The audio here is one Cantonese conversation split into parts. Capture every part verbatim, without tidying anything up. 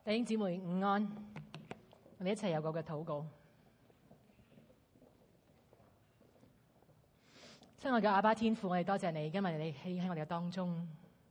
弟兄姊妹午安，我哋一齊有個嘅禱告。親愛嘅阿爸天父，我哋多謝你，今日你喺喺我哋嘅當中，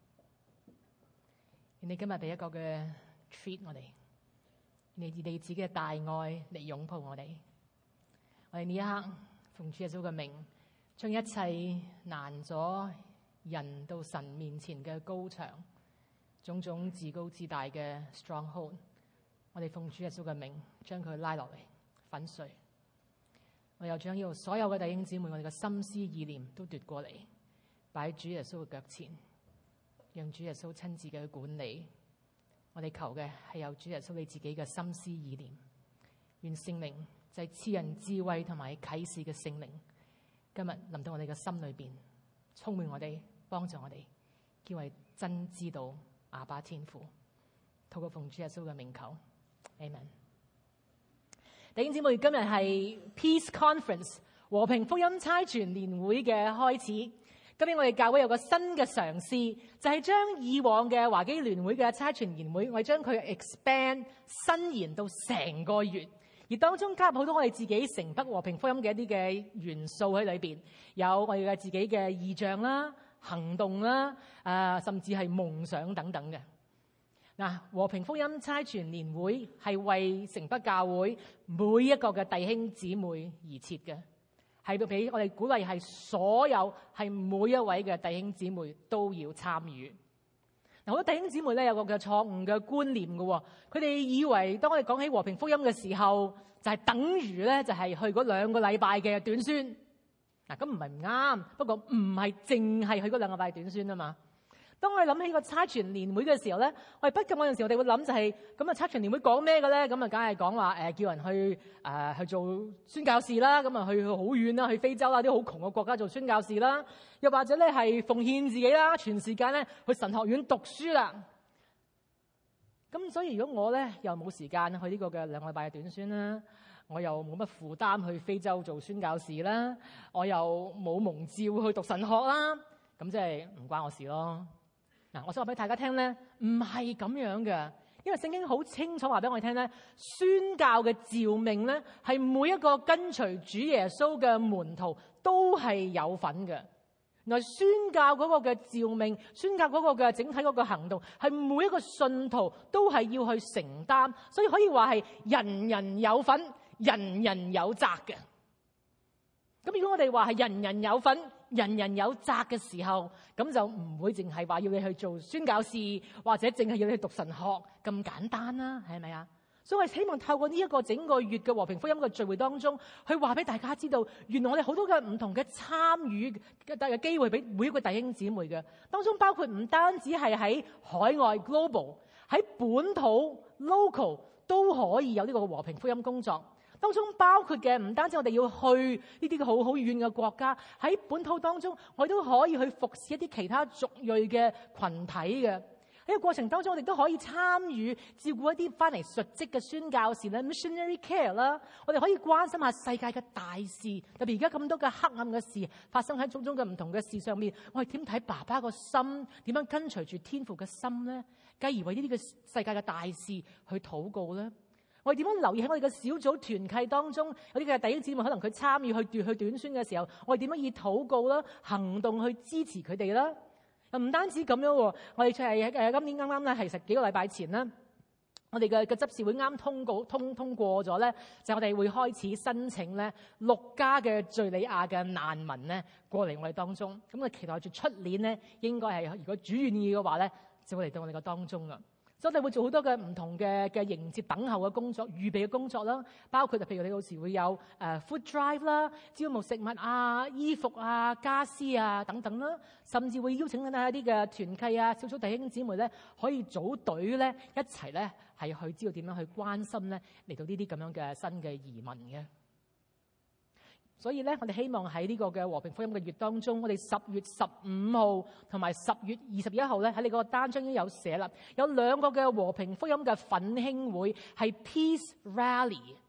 你今日俾一個嘅 treat 我哋，你以你自己嘅大愛嚟擁抱我哋。我哋呢一刻奉主耶穌嘅名，將一切難咗人到神面前嘅高牆，種種自高自大嘅 stronghold， 我哋奉主耶穌嘅名將佢拉落嚟粉碎。我又將呢度所有嘅弟兄姊妹，我哋嘅心思意念都奪過嚟，擺喺主耶穌嘅腳前，讓主耶穌親自嘅去管理。我哋求嘅係有主耶穌你自己嘅心思意念，願聖靈就係賜人智慧同埋啟示嘅聖靈，今日臨到我哋嘅心裏邊，充滿我哋，幫助我哋，叫我哋真知道阿爸天父。透過奉主耶穌嘅名求 Amen。弟兄姊妹，今日係 Peace Conference 和平福音差傳年會嘅開始。今年我哋教會有個新嘅嘗試，就係、是、將以往嘅華基聯會嘅差傳年會，我哋將佢 expand 伸延到成個月，而當中加入好多我哋自己城北和平福音嘅一啲嘅元素喺裏邊，有我哋嘅自己嘅異象啦、行動啦、啊、呃、甚至係夢想等等嘅。嗱，和平福音差傳年會係為城北教會每一個嘅弟兄姊妹而設嘅，係俾我哋鼓勵係所有係每一位嘅弟兄姊妹都要參與。嗱，好多弟兄姊妹咧有個嘅錯誤嘅觀念嘅喎，佢哋以為當我哋講起和平福音嘅時候，就係等於咧就係去嗰兩個禮拜嘅短宣。嗱，咁唔係唔啱，不過唔係淨係去嗰兩個禮拜短宣啊嘛。當我哋諗起個差傳年會嘅時候咧，我哋不禁嗰陣時，我哋會諗就係咁啊！差傳年會講咩嘅咧？咁啊，梗係講話誒，叫人去誒、呃、去做宣教士啦，咁啊去好遠啦，去非洲啦，啲好窮嘅國家做宣教士啦，又或者咧係奉獻自己啦，全時間咧去神學院讀書啦。咁所以如果我咧又冇時間去呢個嘅兩個禮拜嘅短宣啦，我又冇乜負擔去非洲做宣教士啦，我又冇蒙召去讀神學啦，咁即係唔關我事咯。嗱，我想話俾大家聽咧，唔係咁樣嘅，因為聖經好清楚話俾我哋聽咧，宣教嘅召命咧係每一個跟隨主耶穌嘅門徒都係有份嘅。原來宣教嗰個嘅召命，宣教嗰個嘅整體嗰個行動，係每一個信徒都係要去承擔，所以可以話係人人有份，人人有責嘅。咁如果我哋話係人人有份，人人有責嘅時候，咁就唔會淨係話要你去做宣教士，或者淨係要你去讀神學咁簡單啦，係咪啊？所以我希望透過呢一個整個月嘅和平福音嘅聚會當中，去話俾大家知道，原來我哋好多嘅唔同嘅參與嘅嘅機會俾每一個弟兄姊妹嘅，當中包括唔單止係喺海外 global， 喺本土 local 都可以有呢個和平福音工作。當中包括嘅唔單止我哋要去呢啲好好遠嘅國家，喺本土當中我哋都可以去服侍一啲其他族裔嘅群體嘅。喺個過程當中，我哋都可以參與照顧一啲翻嚟述職嘅宣教士咧 missionary care 啦。我哋可以關心下世界嘅大事，特別而家咁多嘅黑暗嘅事發生喺種種嘅唔同嘅事上面，我哋點睇爸爸個心？點樣跟隨住天父嘅心咧？繼而為呢啲嘅世界嘅大事去禱告咧？我哋點樣留意喺我哋嘅小組團契當中，有啲嘅弟兄姊妹可能佢參與去奪去短宣嘅時候，我哋點樣以禱告啦、行動去支持佢哋啦？又唔單止咁樣喎，我哋就係誒今年啱啱咧，係十幾個禮拜前啦，我哋嘅嘅執事會啱通告通通過咗咧，就係、我哋會開始申請咧六家嘅敍利亞嘅難民咧過嚟我哋當中，咁啊期待住出年咧應該係如果主願意嘅話咧，就會嚟到我哋嘅當中啦。所以我哋會做好多嘅唔同嘅嘅迎接等候嘅工作、預備嘅工作啦，包括譬如你到時會有誒、呃、food drive 啦、招募食物啊、衣服啊、家私啊等等啦，甚至會邀請緊一啲嘅團契啊、小組弟兄姊妹咧，可以組隊咧一齊咧係去知道點樣去關心咧嚟到呢啲咁樣嘅新嘅移民嘅。所以咧，我哋希望喺呢個嘅和平福音嘅月當中，我哋十月十五號同埋十月二十一號咧，喺你個單張已經有寫啦，有兩個嘅和平福音嘅奮興會係 Peace Rally，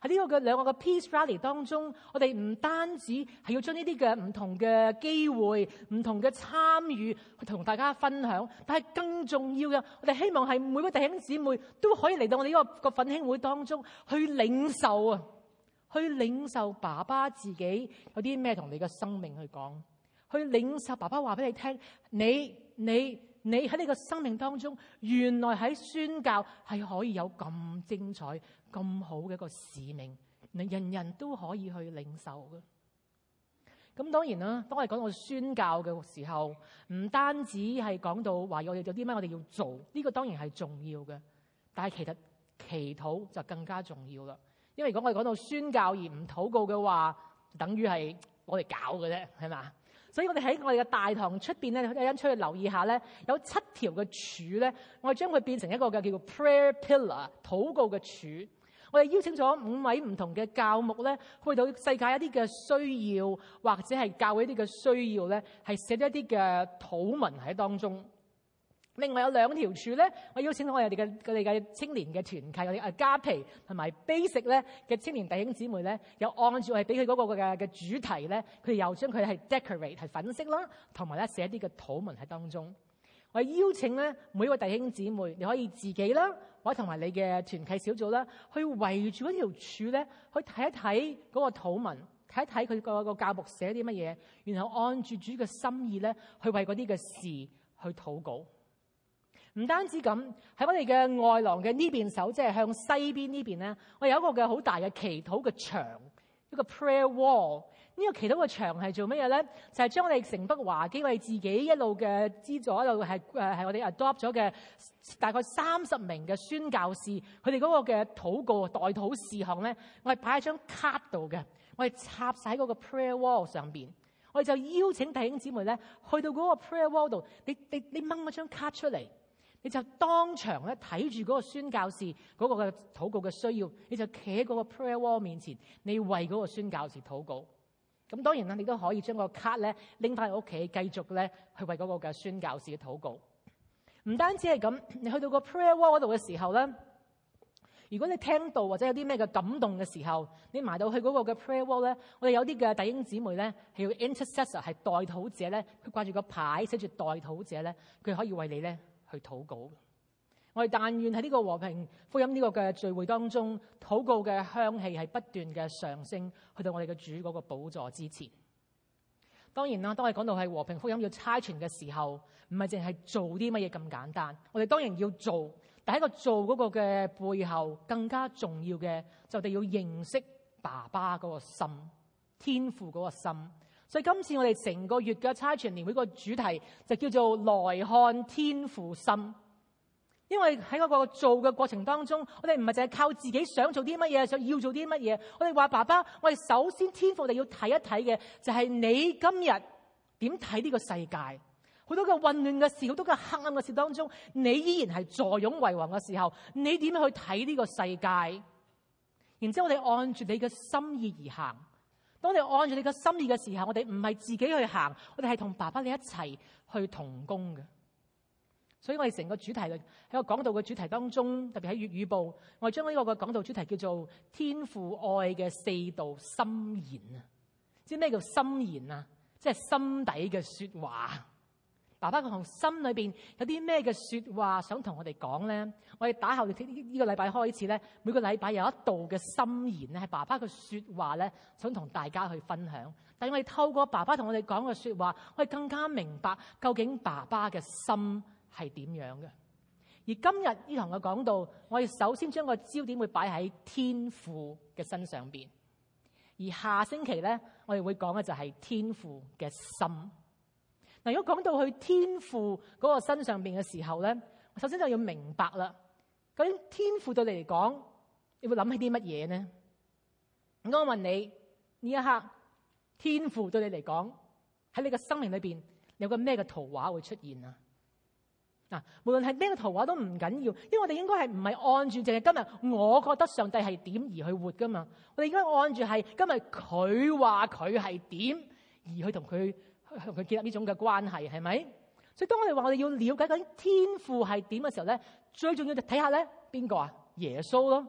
喺呢個嘅兩個嘅 Peace Rally 當中，我哋唔單止係要將呢啲嘅唔同嘅機會、唔同嘅參與去同大家分享，但係更重要嘅，我哋希望係每個弟兄姊妹都可以嚟到我哋呢個個奮興會當中去領受啊，去領受爸爸自己有啲咩同你嘅生命去講，去領受爸爸話俾你聽，你你。你喺呢個生命當中，原來喺宣教係可以有咁精彩、咁好嘅一個使命，人人都可以去領受嘅。咁當然啦，當我哋講到宣教嘅時候，唔單止係講到話我哋有啲咩我哋要做，呢個當然係重要嘅。但係其實祈禱就更加重要啦。因為如果我哋講到宣教而唔禱告嘅話，等於係我哋搞嘅啫，係嘛？所以我哋喺我哋嘅大堂出邊咧，一陣出去留意下咧，有七條嘅柱咧，我哋將佢變成一個嘅叫做 prayer pillar 禱告嘅柱。我哋邀請咗五位唔同嘅教牧咧，去到世界一啲嘅需要，或者係教會一啲嘅需要咧，係寫咗一啲嘅禱文喺當中。另外有兩條柱咧，我邀請到我哋嘅佢哋嘅青年嘅團契，我哋阿加皮同埋 Basic 咧嘅青年弟兄姊妹咧，有按照係俾佢嗰個嘅嘅主題咧，佢哋又將佢係 decorate 係粉飾啦，同埋咧寫一啲嘅禱文喺當中。我哋邀請咧每一位弟兄姊妹，你可以自己啦，或者同埋你嘅團契小組啦，去圍住嗰條柱咧，去睇一睇嗰個禱文，睇一睇佢個個教牧寫啲乜嘢，然後按住主嘅心意咧，去為嗰啲嘅事去禱告。唔單止咁，喺我哋嘅外廊嘅呢邊手，即係向西邊呢邊咧，我有一個嘅好大嘅祈禱嘅牆，一個 prayer wall。呢個祈禱嘅牆係做乜嘢咧？就係將我哋城北華基我哋自己一路嘅資助，一路係誒係我哋 adopt 咗嘅大概三十名嘅宣教士，佢哋嗰個嘅禱告代禱事項咧，我係擺喺張卡度嘅，我係插晒喺嗰個 prayer wall 上邊。我哋就邀請弟兄姊妹咧，去到嗰個 prayer wall 度，你你你掹嗰張卡出嚟。你就當場咧睇住嗰個宣教士嗰個嘅禱告嘅需要，你就企喺嗰個 prayer wall 面前，你為嗰個宣教士禱告。咁當然啦，你都可以將個卡咧拎翻去屋企，繼續咧去為嗰個嘅宣教士嘅禱告。唔單止係咁，你去到個 prayer wall 嗰度嘅時候咧，如果你聽到或者有啲咩嘅感動嘅時候，你埋到去嗰個嘅 prayer wall 咧，我哋有啲嘅弟兄姊妹咧係要 intercessor 係代禱者咧，佢掛住個牌寫住代禱者咧，佢可以為你咧去禱告。我哋但願喺呢個和平福音呢個嘅聚會當中，禱告嘅香氣係不斷嘅上升，去到我哋嘅主嗰個寶座之前。當然啦，當我哋講到係和平福音要差傳嘅時候，唔係淨係做啲乜嘢咁簡單。我哋當然要做，但喺個做嗰個嘅背後，更加重要嘅就係要認識爸爸嗰個心，天父嗰個心。所以今次我哋成個月嘅差傳年會個主題就叫做來看天父心。因為喺嗰個做嘅過程當中，我哋唔係淨係靠自己想做啲乜嘢，想要做啲乜嘢。我哋話爸爸，我哋首先天父，我哋要睇一睇嘅就係你今日點睇呢個世界。好多嘅混亂嘅事，好多嘅黑暗嘅事當中，你依然係坐擁為王嘅時候，你點樣去睇呢個世界？然之後我哋按住你嘅心意而行。當我哋按住你嘅心意嘅時候，我哋唔係自己去行，我哋係同爸爸你一齊去同工嘅。所以我哋成個主題喺個講道嘅主題當中，特別喺粵語部，我哋將呢個嘅講道主題叫做天父愛嘅四道心言啊！知咩叫心言啊？即係心底嘅說話。爸爸佢從心裏邊有啲咩嘅說話想同我哋講咧？我哋打後呢呢個禮拜開始咧，每個禮拜有一道嘅心言咧，係爸爸嘅說話咧，想同大家去分享。但係我哋透過爸爸同我哋講嘅說話，我哋更加明白究竟爸爸嘅心係點樣嘅。而今日呢堂嘅講道，我哋首先將個焦點會擺喺天父嘅身上邊，而下星期咧，我哋會講嘅就係天父嘅心。嗱，如果講到去天父嗰個身上邊嘅時候咧，首先就要明白啦，究竟天父對你嚟講，你會諗起啲乜嘢呢？我問你，呢一刻天父對你嚟講，喺你嘅生命裏邊有個咩嘅圖畫會出現啊？嗱，無論係咩嘅圖畫都唔緊要，因為我哋應該係唔係按住淨係今日我覺得上帝係點而去活噶嘛？我哋應該按住係今日佢話佢係點而去同佢同佢建立呢種嘅關係，係咪？所以當我哋話我哋要了解究竟天父係點嘅時候咧，最重要就睇下咧邊個啊？耶穌咯，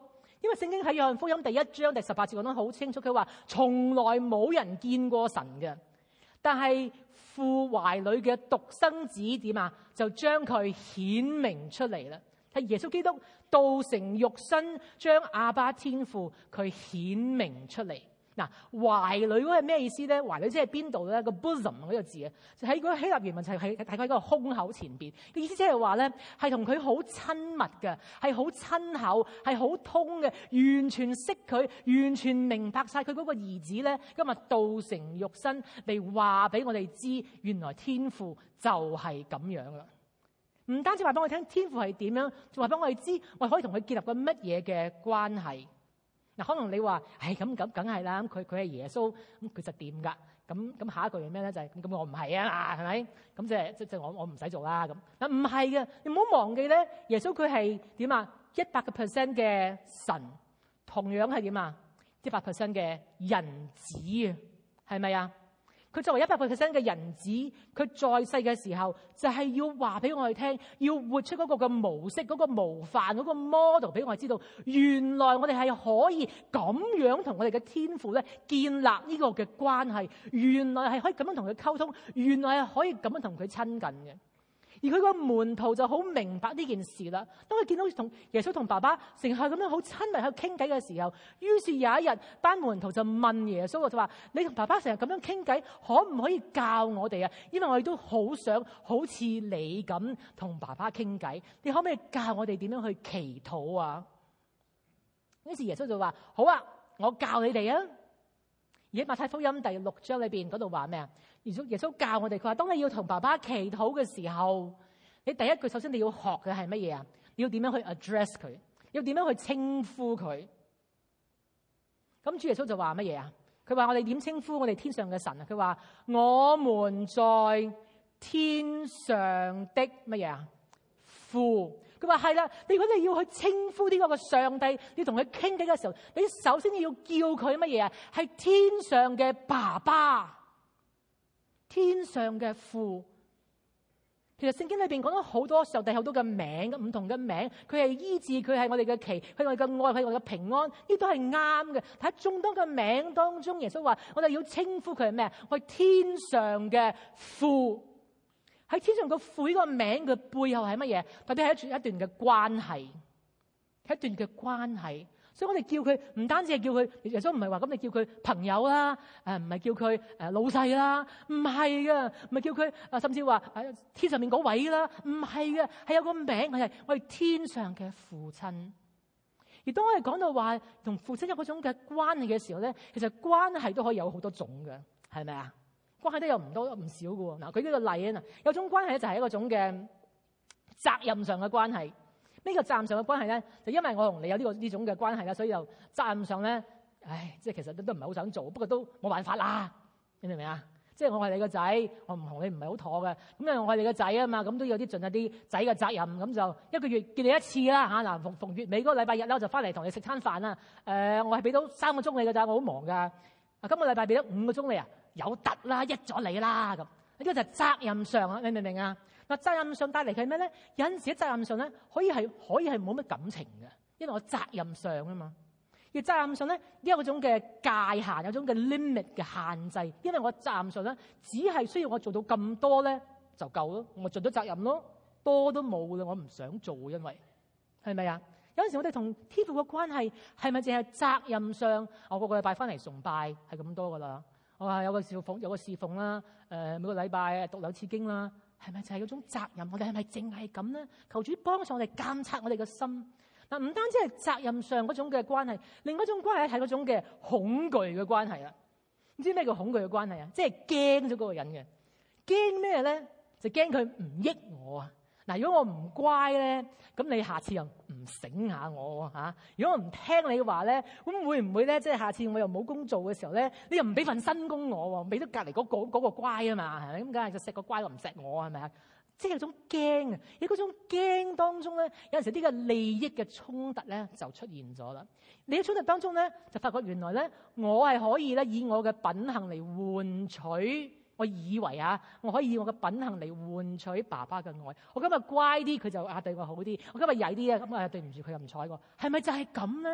因為聖經喺約翰福音第一章第十八節講得好清楚，佢話從來冇人見過神嘅，但係父懷裏嘅獨生子點啊，就將佢顯明出嚟啦。係耶穌基督道成肉身，將阿爸天父佢顯明出嚟。嗱，懷裏嗰係咩意思咧？懷裏即係邊度咧？個 bosom 嗰個字啊，就喺嗰個希臘原文就係喺大概喺個胸口前邊。嘅意思即係話咧，係同佢好親密嘅，係好親厚，係好通嘅，完全識佢，完全明白晒佢嗰個兒子咧。今日道成肉身嚟話俾我哋知，原來天父就係咁樣啦。唔單止話俾我聽天父係點樣，仲話俾我哋知，我可以同佢建立個乜嘢嘅關係。嗱，可能你話，唉，咁咁梗係啦，咁佢佢係耶穌，咁佢就掂噶。咁咁下一句係咩咧？就係、是、咁我唔係啊，係咪？咁即係即即我我唔使做啦咁。嗱，唔係嘅，你唔好忘記咧，耶穌佢係點啊？一百個 percent 嘅神，同樣係點啊？一百 percent 嘅人子啊，係咪啊？佢作為一百個 percent 嘅人子，佢在世嘅時候就係、是、要話俾我哋聽，要活出嗰個嘅模式、嗰、那個模範、嗰、那個 model 俾我哋知道，原來我哋係可以咁樣同我哋嘅天父咧建立呢個嘅關係，原來係可以咁樣同佢溝通，原來係可以咁樣同佢親近嘅。而佢個門徒就好明白呢件事啦。當佢見到同耶穌同爸爸成日咁樣好親密喺度傾偈嘅時候，於是有一日班門徒就問耶穌，就話：你同爸爸成日咁樣傾偈，可唔可以教我哋啊？因為我哋都好想好似你咁同爸爸傾偈，你可唔可以教我哋點樣去祈禱啊？於是耶穌就話：好啊，我教你哋啊。而喺馬太福音第六章裏邊嗰度話咩啊？耶穌耶穌教我哋，佢話：當你要同爸爸祈禱嘅時候，你第一句首先你要學嘅係乜嘢啊？你要點樣去 address 佢？要點樣去稱呼佢？咁主耶穌就話乜嘢啊？佢話我哋點稱呼我哋天上嘅神啊？佢話我們在天上的乜嘢啊？父。佢話係啦，你如果你要去稱呼呢個嘅上帝，要同佢傾偈嘅時候，你首先要叫佢乜嘢啊？係天上嘅爸爸，天上嘅父。其實聖經裏邊講咗好多上帝好多嘅名，唔同嘅名，佢係醫治，佢係我哋嘅旗，佢係我哋嘅愛，佢係我哋嘅平安，呢都係啱嘅。喺眾多嘅名當中，耶穌話我哋要稱呼佢係咩啊？我係天上嘅父。喺天上個父呢個名嘅背後係乜嘢？特別係一段一段嘅關係，係一段嘅關係。所以我哋叫佢唔單止係叫佢，耶穌唔係話咁，你叫佢朋友啦，誒唔係叫佢誒老細啦，唔係噶，唔係叫佢啊，甚至話誒天上面嗰位啦，唔係嘅，係有個名，係我哋天上嘅父親。而當我哋講到話同父親有嗰種嘅關係嘅時候咧，其實關係都可以有好多種嘅，係咪啊？關係都有唔多唔少嘅喎。嗱，舉呢個例啊，有種關係咧就係一個種嘅責任上嘅關係。呢個責任上嘅關係咧，就因為我同你有呢個呢種嘅關係啦，所以就責任上咧，唉，即係其實都都唔係好想做，不過都冇辦法啦。你明唔明啊？即係我係你個仔，我唔同你唔係好妥嘅。咁因為我係你個仔啊嘛，咁都有啲盡一啲仔嘅責任。咁就一個月見你一次啦嚇。嗱，逢逢月尾嗰個禮拜日咧，我就翻嚟同你食餐飯啦。誒、呃，我係俾到三個鐘你㗎咋，我好忙㗎。啊，今個禮拜俾咗五個鐘你啊，有突啦，益咗你啦咁。呢個就係責任上啊，你明唔明啊？嗱，責任上帶嚟嘅係咩咧？有陣時喺責任上咧，可以係可以係冇乜感情嘅，因為我責任上啊嘛。而責任上咧，有嗰種嘅界限，有種嘅 limit 嘅限制，因為我責任上咧，只係需要我做到咁多咧就夠咯，我盡咗責任咯，多都冇啦，我唔想做，因為係咪啊？有陣時我哋同天父嘅關係係咪淨係責任上？我個個禮拜翻嚟崇拜係咁多噶啦，我話有個侍奉有個侍奉啦，誒、呃、每個禮拜讀兩次經啦。係咪就係嗰種責任？我哋係咪淨係咁咧？求主幫助我哋監察我哋嘅心。嗱，唔單止係責任上嗰種嘅關係，另外一種關係係嗰種嘅恐懼嘅關係啦。唔知咩叫恐懼嘅關係啊？即係驚咗嗰個人嘅。驚咩咧？就驚佢唔益我啊！嗱，如果我唔乖咧，咁你下次又唔醒下我嚇、啊？如果我唔聽你嘅話咧，咁會唔會咧？即係下次我又冇工做嘅時候咧，你又唔俾份新工我喎？俾咗隔離嗰個嗰個乖啊嘛，係咪？咁梗係就錫個乖，我唔錫我係咪啊？即係有種驚啊！喺嗰種驚當中咧，有陣時啲嘅利益嘅衝突咧就出現咗啦。利益衝突當中咧，就發覺原來咧，我係可以咧以我嘅品行嚟換取。我以為啊，我可以以我嘅品行嚟換取爸爸嘅愛。我今日乖啲，佢就啊對我好啲；我今日曳啲啊，咁啊對唔住佢又唔睬我。係咪就係咁咧？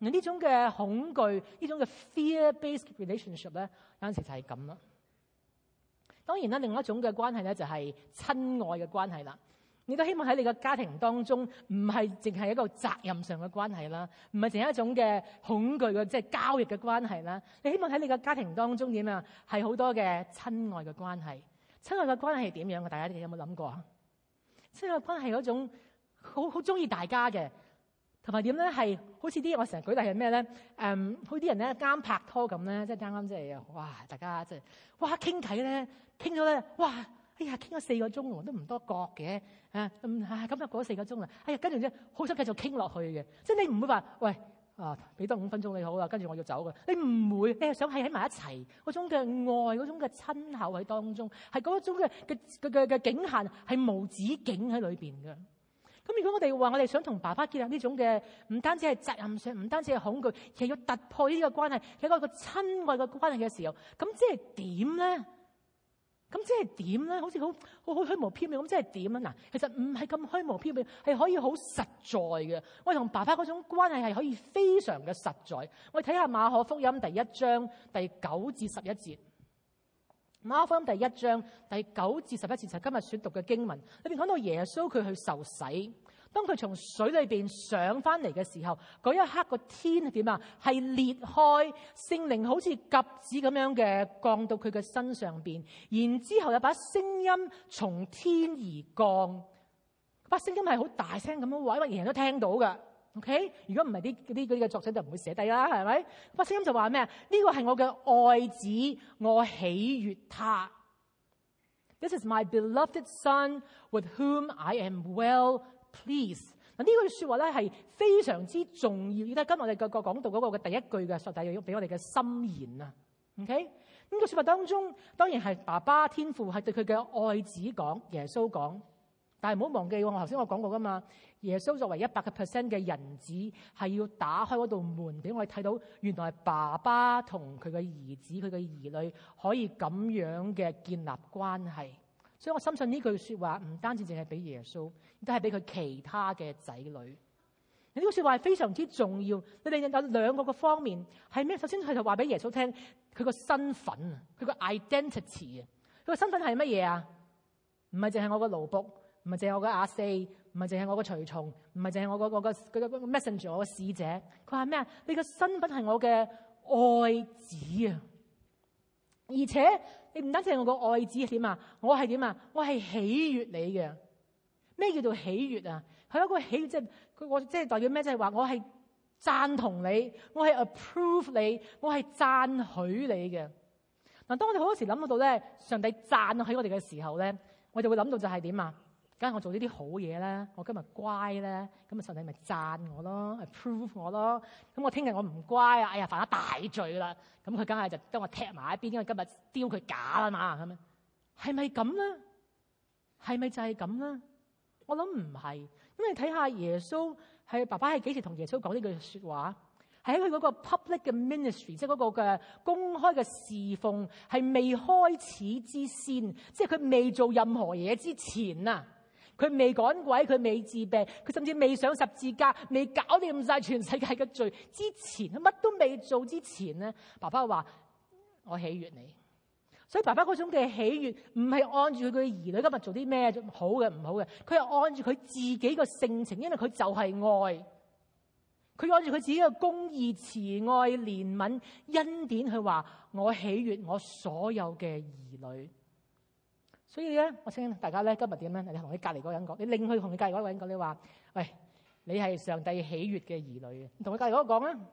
呢種嘅恐懼，呢種嘅 fear-based relationship 咧，有陣時就係咁啦。當然啦，另外一種嘅關係咧就係親愛嘅關係啦。你都希望喺你嘅家庭當中，唔係淨係一個責任上嘅關係啦，唔係淨係一種嘅恐懼嘅即係交易嘅關係啦。你希望喺你嘅家庭當中點啊？係好多嘅親愛嘅關係。親愛嘅關係係點樣嘅？大家有冇諗過啊？親愛嘅關係嗰種好好中意大家嘅，同埋點咧？係好似啲我成日舉例係咩咧？誒、嗯，好啲人咧啱拍拖咁咧，即係啱啱即係哇，大家即係哇傾偈咧，傾咗咧，哇！哎呀，傾咗四個鐘喎，都唔多覺嘅啊！咁啊，咁就過咗四個鐘啦。哎呀，跟住咧，好想繼續傾落去嘅。即係你唔會話，喂啊，俾多五分鐘你好啦，跟住我要走嘅。你唔會，你係想係喺埋一齊嗰種嘅愛，嗰種嘅親厚喺當中，係嗰種嘅嘅嘅嘅境限係無止境喺裏邊嘅。咁如果我哋話我哋想同爸爸建立呢種嘅，唔單止係責任上，唔單止係恐懼，其實要突破呢個關係，係一個親愛嘅關係嘅時候，咁即係點咧？咁即係點咧？好似好好好虛無縹緲咁，即係點啊？嗱，其實唔係咁虛無縹緲，係可以好實在嘅。我哋同爸爸嗰種關係係可以非常嘅實在。我哋睇下馬可福音第一章第九至十一節。馬可福音第一章第九至十一節就係今日選讀嘅經文。裏邊講到耶穌佢去受洗。當佢從水裏邊上翻嚟嘅時候，嗰一刻個天係點啊？係裂開，聖靈好似鴿子咁樣嘅降到佢嘅身上邊，然之後有把聲音從天而降，把聲音係好大聲咁樣話，因為人人都聽到噶。OK， 如果唔係啲啲啲嘅作者就唔會寫低啦，係咪？把聲音就話咩啊？呢個係我嘅愛子，我喜悅他。This is my beloved son, with whom I am well please。 嗱，呢句說話咧係非常之重要，亦都係跟我哋個個講道嗰個嘅第一句嘅實際要俾我哋嘅心言啊。OK， 呢個說話當中當然係爸爸天父係對佢嘅愛子講，耶穌講，但係唔好忘記我頭先我講過噶嘛，耶穌作為一百個 percent 嘅人子係要打開嗰道門俾我哋睇到，原來爸爸同佢嘅兒子佢嘅兒女可以咁樣嘅建立關係。所以我深信呢句說話唔單止淨係俾耶穌，亦都係俾佢其他嘅仔女。呢句說話係非常之重要。你哋有兩個嘅方面係咩？首先佢就話俾耶穌聽佢個身份啊，佢個 identity 啊。佢個身份係乜嘢啊？唔係淨係我個奴僕，唔係淨係我個阿四，唔係淨係我個隨從，唔係淨係我個個個個個 messenger 我個使者。佢話咩啊？你個身份係我嘅愛子啊！而且你唔單止係我個愛子係點啊？我係點啊？我係喜悅你嘅。咩叫做喜悅啊？佢一個喜悅，即係佢我即係代表咩？即係話我係贊同你，我係 approve 你，我係讚許你嘅。嗱，當我哋好多時諗到咧，上帝讚許我哋嘅時候咧，我就會諗到就係點啊？梗係我做呢啲好嘢咧，我今日乖咧，咁啊上帝咪讚我咯 ，approve 我咯。咁我聽日我唔乖啊，哎呀犯咗大罪啦，咁佢梗係就將我踢埋一邊，因為今日丟佢假啊嘛，咁樣係咪咁咧？係咪就係咁咧？我諗唔係，因為睇下耶穌係爸爸係幾時同耶穌講呢句說話？係喺佢嗰個 public 嘅 ministry， 即係嗰個嘅公開嘅侍奉，係未開始之先，即係佢未做任何嘢之前啊！佢未趕鬼，佢未治病，佢甚至未上十字架，未搞掂晒全世界嘅罪之前，乜都未做之前咧，爸爸話我喜悅你。所以爸爸嗰種嘅喜悅唔係按住佢嘅兒女今日做啲咩好嘅唔好嘅，佢係按住佢自己個性情，因為佢就係愛，佢按住佢自己嘅公義、慈愛、憐憫、恩典去話我喜悅我所有嘅兒女。所以咧，我請大家咧今日點咧？你同你隔籬嗰個人講，你另去同你隔籬嗰個人講，你話喂，你係上帝喜悅嘅兒女。你同佢隔籬嗰個講啊，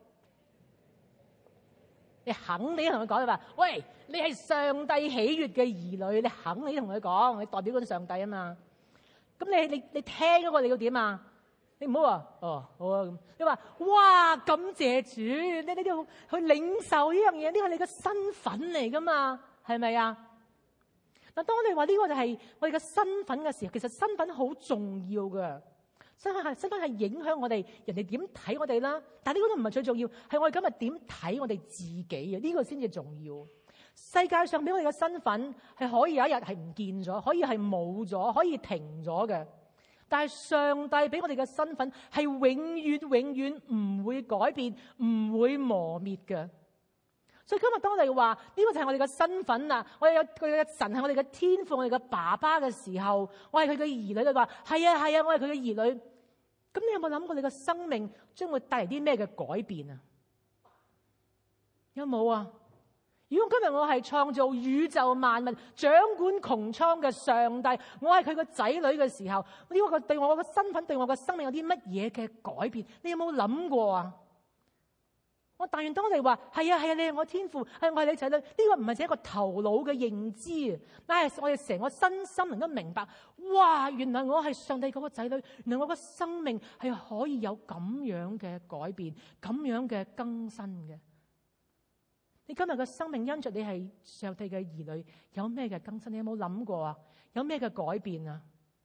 你肯定同佢講，你話喂，你係上帝喜悅嘅兒女，你肯定同佢講，你代表嗰個上帝啊嘛。咁你你你聽嗰個你要點啊？你唔好話哦好啊咁，你話哇感謝主，你你要去領受呢樣嘢，呢個係你嘅身份嚟噶嘛，係咪啊？嗱，當我哋話呢個就係我哋嘅身份嘅時候，其實身份好重要嘅。身份係身份係影響我哋人哋點睇我哋啦。但係呢個都唔係最重要，係我哋今日點睇我哋自己嘅呢個先至重要。世界上俾我哋嘅身份係可以有一日係唔見咗，可以係冇咗，可以停咗嘅。 但係上帝俾我哋嘅身份係永遠永遠唔會改變，唔會磨滅嘅。所以今日當我哋話呢個就係我哋嘅身份啦，我哋有佢嘅神係我哋嘅天父，我哋嘅爸爸嘅時候，我係佢嘅兒女，你話係啊係啊，我係佢嘅兒女。咁你有冇諗過你嘅生命將會帶嚟啲咩嘅改變啊？有冇啊？如果今日我係創造宇宙萬物、掌管穹蒼嘅上帝，我係佢個仔女嘅時候，呢個對我嘅身份、對我嘅生命有啲乜嘢嘅改變？你有冇諗過啊？我但願當我哋話係啊係啊，你係我天父，係我係你仔女，呢個唔係只係一個頭腦嘅認知，但係我哋成個身心靈都明白，哇！原來我係上帝嗰個仔女，原來我個生命係可以有咁樣嘅改變、咁樣嘅更新嘅。你今日嘅生命因着你係上帝嘅兒女，有咩嘅更新？你有冇諗過啊？有咩嘅改變啊？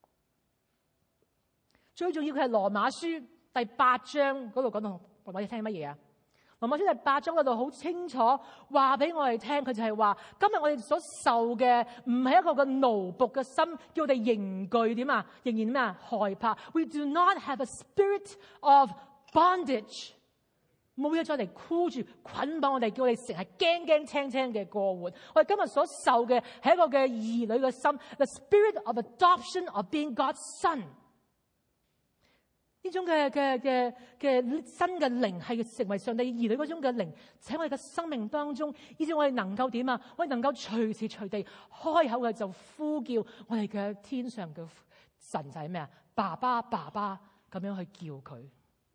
最重要嘅係羅馬書第八章嗰度講到，我哋聽乜嘢啊？羅馬書第八章嗰度好清楚話俾我哋聽，佢就係話今日我哋所受嘅唔係一個嘅奴僕嘅心，叫我哋刑懼點啊？仍然咩啊？害怕。We do not have a spirit of bondage。冇嘢再嚟箍住捆綁我哋，叫我哋成日驚驚青青嘅過活。我哋今日所受嘅係一個嘅兒女嘅心 ，the spirit of adoption of being God's son。呢種嘅嘅嘅嘅新嘅靈係成為上帝兒女嗰種嘅靈，喺我哋嘅生命當中，以至我哋能夠點啊？我哋能夠隨時隨地開口嘅就呼叫我哋嘅天上嘅神就係咩啊？爸爸爸爸咁樣去叫佢。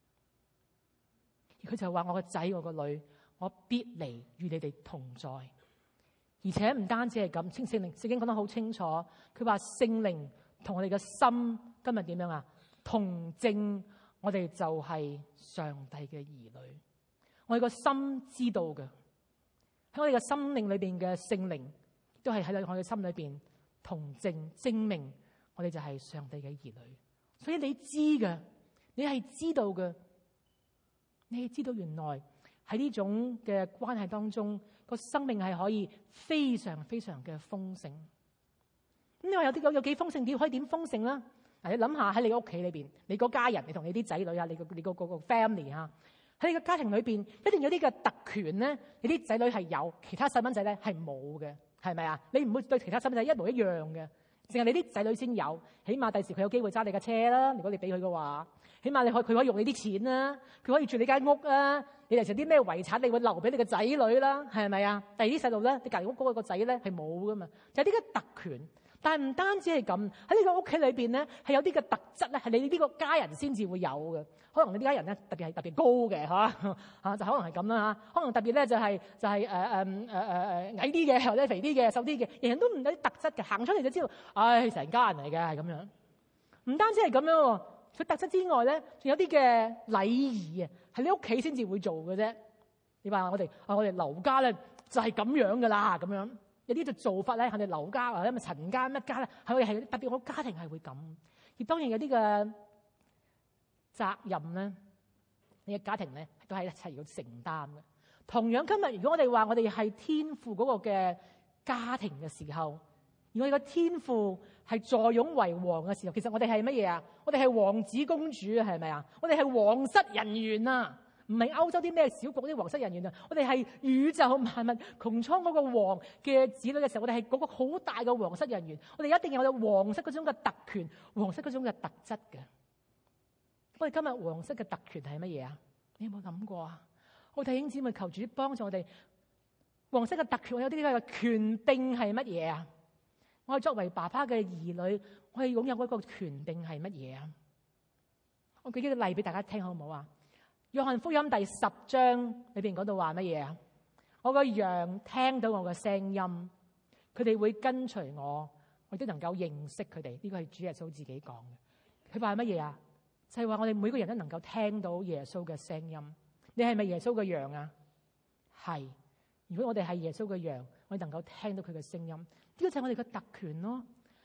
佢就話：我個仔，我個女，我必嚟與你哋同在。而且唔單止係咁，聖聖靈聖經講得好清楚，佢話聖靈同我哋嘅心今日點樣啊？同證，我哋就係上帝嘅兒女。我哋個心知道嘅，喺我哋嘅生命裏邊嘅聖靈，都係喺我哋嘅心裏邊同證，證明我哋就係上帝嘅兒女。所以你知嘅，你係知道嘅。你知道原來喺呢種嘅關係當中，個生命係可以非常非常嘅豐盛。咁你話有啲有有幾豐盛？點可以點豐盛啦？嗱，你諗下喺你屋企裏邊，你個家人，你同你啲仔女啊，你個你個個個 family 啊，喺你個家庭裏邊，一定有啲嘅特權咧。你啲仔女係有，其他細蚊仔咧係冇嘅，係咪啊？你唔會對其他細蚊仔一模一樣嘅，淨係你啲仔女先有。起碼第時佢有機會揸你架車啦，如果你俾佢嘅話。起碼你可佢可以用你啲錢啦，佢可以住你間屋啊。你嚟成啲咩遺產，你會留俾你個仔女啦，係咪啊？第二啲細路咧，你隔離屋嗰個仔咧係冇噶嘛，就係呢個特權。但係唔單止係咁，喺呢個屋企裏邊咧係有啲嘅特質咧，係你呢個家人先至會有嘅。可能你啲家人咧特別係特別高嘅嚇嚇，就可能係咁啦嚇。可能特別咧就係就係誒誒誒誒誒矮啲嘅，或者肥啲嘅、瘦啲嘅，人人都唔有啲特質嘅，行出嚟就知道，唉，成家人嚟嘅係咁樣。唔單止係咁樣喎。佢特質之外咧，仲有啲嘅禮儀啊，係你屋企先至會做嘅啫。你話我哋啊，我哋劉家咧就係咁樣噶啦，咁樣有啲嘅做法咧，係我哋劉家或者咪陳家乜家咧，係我哋係特別，我家庭係會咁。而當然有啲嘅責任咧，你嘅家庭咧都係一齊要承擔嘅。同樣今日，如果我哋話我哋係天父嗰個嘅家庭嘅時候，而我哋個天父係坐擁為王嘅時候，其實我哋係乜嘢啊？我哋係王子公主啊，係咪啊？我哋係皇室人員啊，唔係歐洲啲咩小國啲皇室人員啊。我哋係宇宙萬物穹蒼嗰個王嘅子女嘅時候，我哋係嗰個好大嘅皇室人員。我哋一定有有皇室嗰種嘅特權，皇室嗰種嘅特質嘅。我哋今日皇室嘅特權係乜嘢啊？你有冇諗過啊？我弟兄姊妹，求主幫助我哋。皇室嘅特權，我有啲嘅權柄係乜嘢啊？我哋作為爸爸嘅兒女，我哋擁有嗰個權柄係乜嘢啊？我舉幾個例俾大家聽好唔好啊？約翰福音第十章裏邊講到話乜嘢啊？我個羊聽到我嘅聲音，佢哋會跟隨我，我都能夠認識佢哋。呢個係主耶穌自己講嘅。佢話係乜嘢啊？就係話我哋每個人都能夠聽到耶穌嘅聲音。你係咪耶穌嘅羊啊？係。如果我哋係耶穌嘅羊，我哋能夠聽到佢嘅聲音。呢個就係我哋嘅特權咯。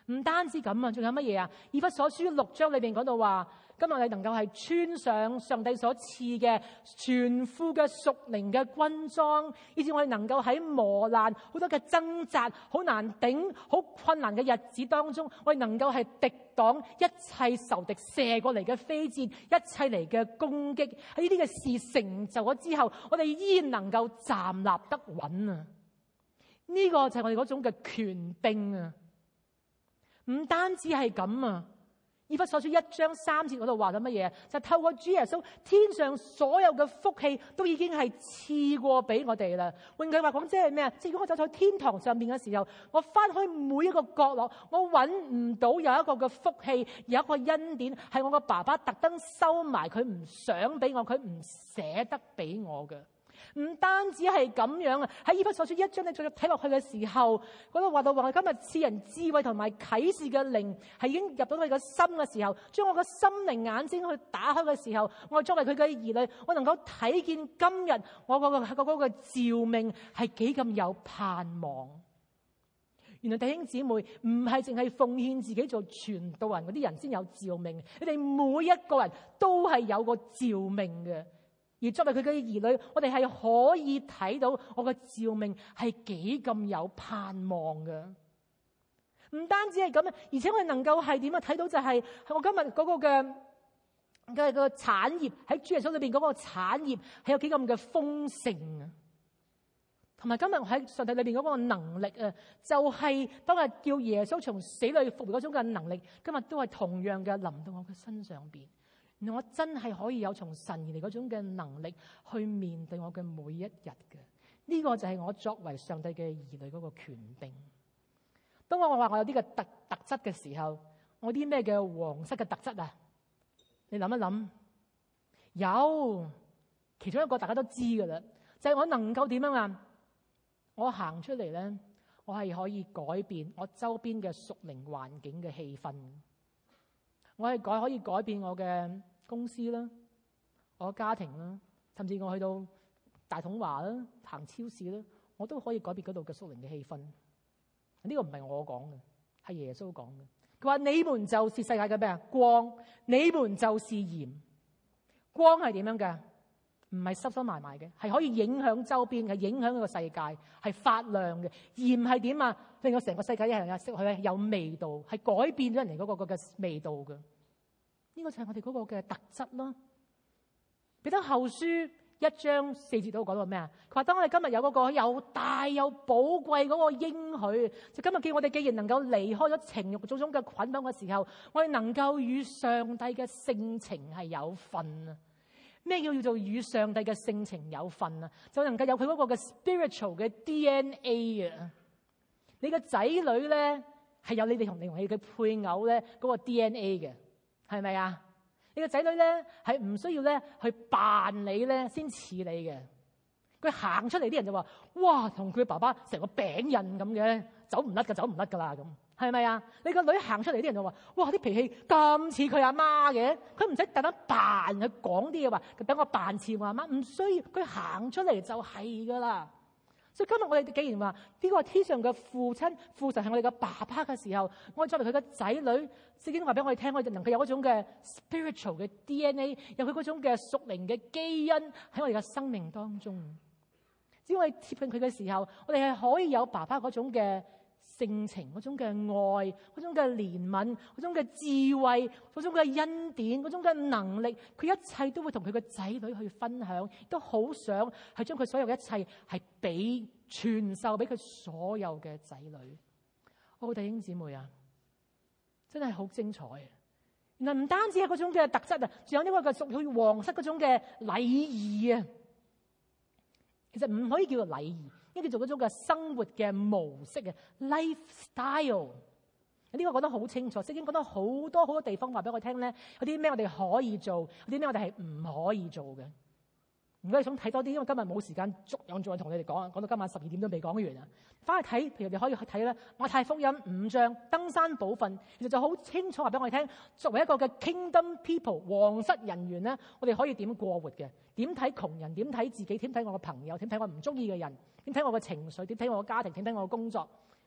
唔單止咁啊，仲有乜嘢啊？以弗所書六章裏邊講到話，今日你能夠係穿上上帝所賜嘅全副嘅屬靈嘅軍裝，以至我哋能夠喺磨難、好多嘅掙扎、好難頂、好困難嘅日子當中，我哋能夠係敵擋一切仇敵射過嚟嘅飛箭，一切嚟嘅攻擊。喺呢啲嘅事成就咗之後，我哋依然能夠站立得穩啊！呢個就係我哋嗰種嘅權柄啊！唔單止係咁啊！以弗所書一章三節嗰度話咗乜嘢？就係透過主耶穌，天上所有嘅福氣都已經係賜過俾我哋啦。換句話講，即係咩啊？即係如果我走喺天堂上邊嘅時候，我翻去每一個角落，我揾唔到有一個嘅福氣，有一個恩典係我個爸爸特登收埋，佢唔想俾我，佢唔捨得俾我嘅。唔單止係咁樣啊！喺以弗所書一章你再睇落去嘅時候，嗰度話到話，今日賜人智慧同埋啟示嘅靈係已經入到佢個心嘅時候，將我個心靈眼睛去打開嘅時候，我作為佢嘅兒女，我能夠睇見今日我嗰個嗰個嗰個召命係幾咁有盼望。原來弟兄姊妹唔係淨係奉獻自己做傳道人嗰啲人先有召命，你哋每一個人都係有個召命嘅。而作為佢嘅兒女，我哋係可以睇到我嘅召命係幾咁有盼望嘅。唔單止係咁啊，而且我哋能夠係點啊？睇到就係我今日嗰個嘅嘅個產業喺主耶穌裏邊嗰個產業係有幾咁嘅豐盛啊！同埋今日喺上帝裏邊嗰個能力啊，就係當日叫耶穌從死裏復活嗰種嘅能力，今日都係同樣嘅臨到我嘅身上邊。我真係可以有從神而嚟嗰種嘅能力去面對我嘅每一日嘅，呢個就係我作為上帝嘅兒女嗰個權柄。當我話我有啲嘅特特質嘅時候，我啲咩嘅皇室嘅特質啊？你諗一諗，有其中一個大家都知噶啦，就係我能夠點樣啊？我行出嚟咧，我係可以改變我周邊嘅屬靈環境嘅氣氛。我係改可以改變我嘅公司啦，我家庭啦，甚至我去到大統華啦，行超市啦，我都可以改變嗰度嘅屬靈嘅氣氛。呢個唔係我講嘅，係耶穌講嘅。佢話：你們就是世界嘅咩啊？光，你們就是鹽。光係點樣嘅？唔係收收埋埋嘅，係可以影響周邊，係影響呢個世界，係發亮嘅。鹽係點啊？令到成個世界一係啊，識佢有味道，係改變咗人哋嗰個嘅味道嘅。呢個就係我哋嗰個嘅特質咯。彼得後書一章四節都講到咩啊？佢話：當我哋今日有嗰個又大又寶貴嗰個應許，就今日叫我哋既然能夠離開咗情慾種種嘅捆綁嘅時候，我哋能夠與上帝嘅性情係有份啊！咩叫叫做與上帝嘅性情有份啊？就能夠有佢嗰個嘅 spiritual 嘅 D N A 啊！你嘅仔女咧係有你哋同你同你嘅配偶咧嗰個 D N A 嘅，係咪啊？你嘅仔女咧係唔需要咧去扮你咧先似你嘅，佢行出嚟啲人就話：哇，同佢爸爸成個餅印咁嘅，走唔甩噶，走唔甩噶啦咁。係咪啊？你個女行出嚟啲人就話：哇，啲脾氣咁似佢阿媽嘅，佢唔使特登扮去講啲嘢話，等我扮似我阿媽，唔需要，佢行出嚟就係噶啦。所以今日我哋既然話呢個係天上嘅父親，父神係我哋嘅爸爸嘅時候，我作為佢嘅仔女，聖經話俾我哋聽，我哋能夠有嗰種嘅 spiritual 嘅 D N A， 有佢嗰種嘅屬靈嘅基因喺我哋嘅生命當中。只要我哋貼近佢嘅時候，我哋係可以有爸爸嗰種嘅性情，嗰種嘅愛，嗰種嘅憐憫，嗰種嘅智慧，嗰種嘅恩典，嗰種嘅能力，佢一切都會同佢嘅仔女去分享，都好想係將佢所有嘅一切係俾傳授俾佢所有嘅仔女。我嘅弟兄姊妹啊，真係好精彩啊！原來唔單止係嗰種嘅特質啊，仲有呢個嘅屬於皇室嗰種嘅禮儀啊。其實唔可以叫做禮儀，應該叫做嗰種嘅生活嘅模式嘅 lifestyle。呢個講得好清楚，聖經講得好多好多地方話俾我聽咧，有啲咩我哋可以做，有啲咩我哋係唔可以做嘅。如果你想睇多啲，因為今日冇時間逐樣再同你哋講啊，講到今晚十二點都未講完啊。翻去睇，譬如你可以去睇咧，馬太福音五章登山寶訓，其實就好清楚話俾我哋聽，作為一個嘅 kingdom people 皇室人員咧，我哋可以點過活嘅，點睇窮人，點睇自己，點睇我嘅朋友，點睇我唔中意嘅人，點睇我嘅情緒，點睇我嘅家庭，點睇我嘅工作。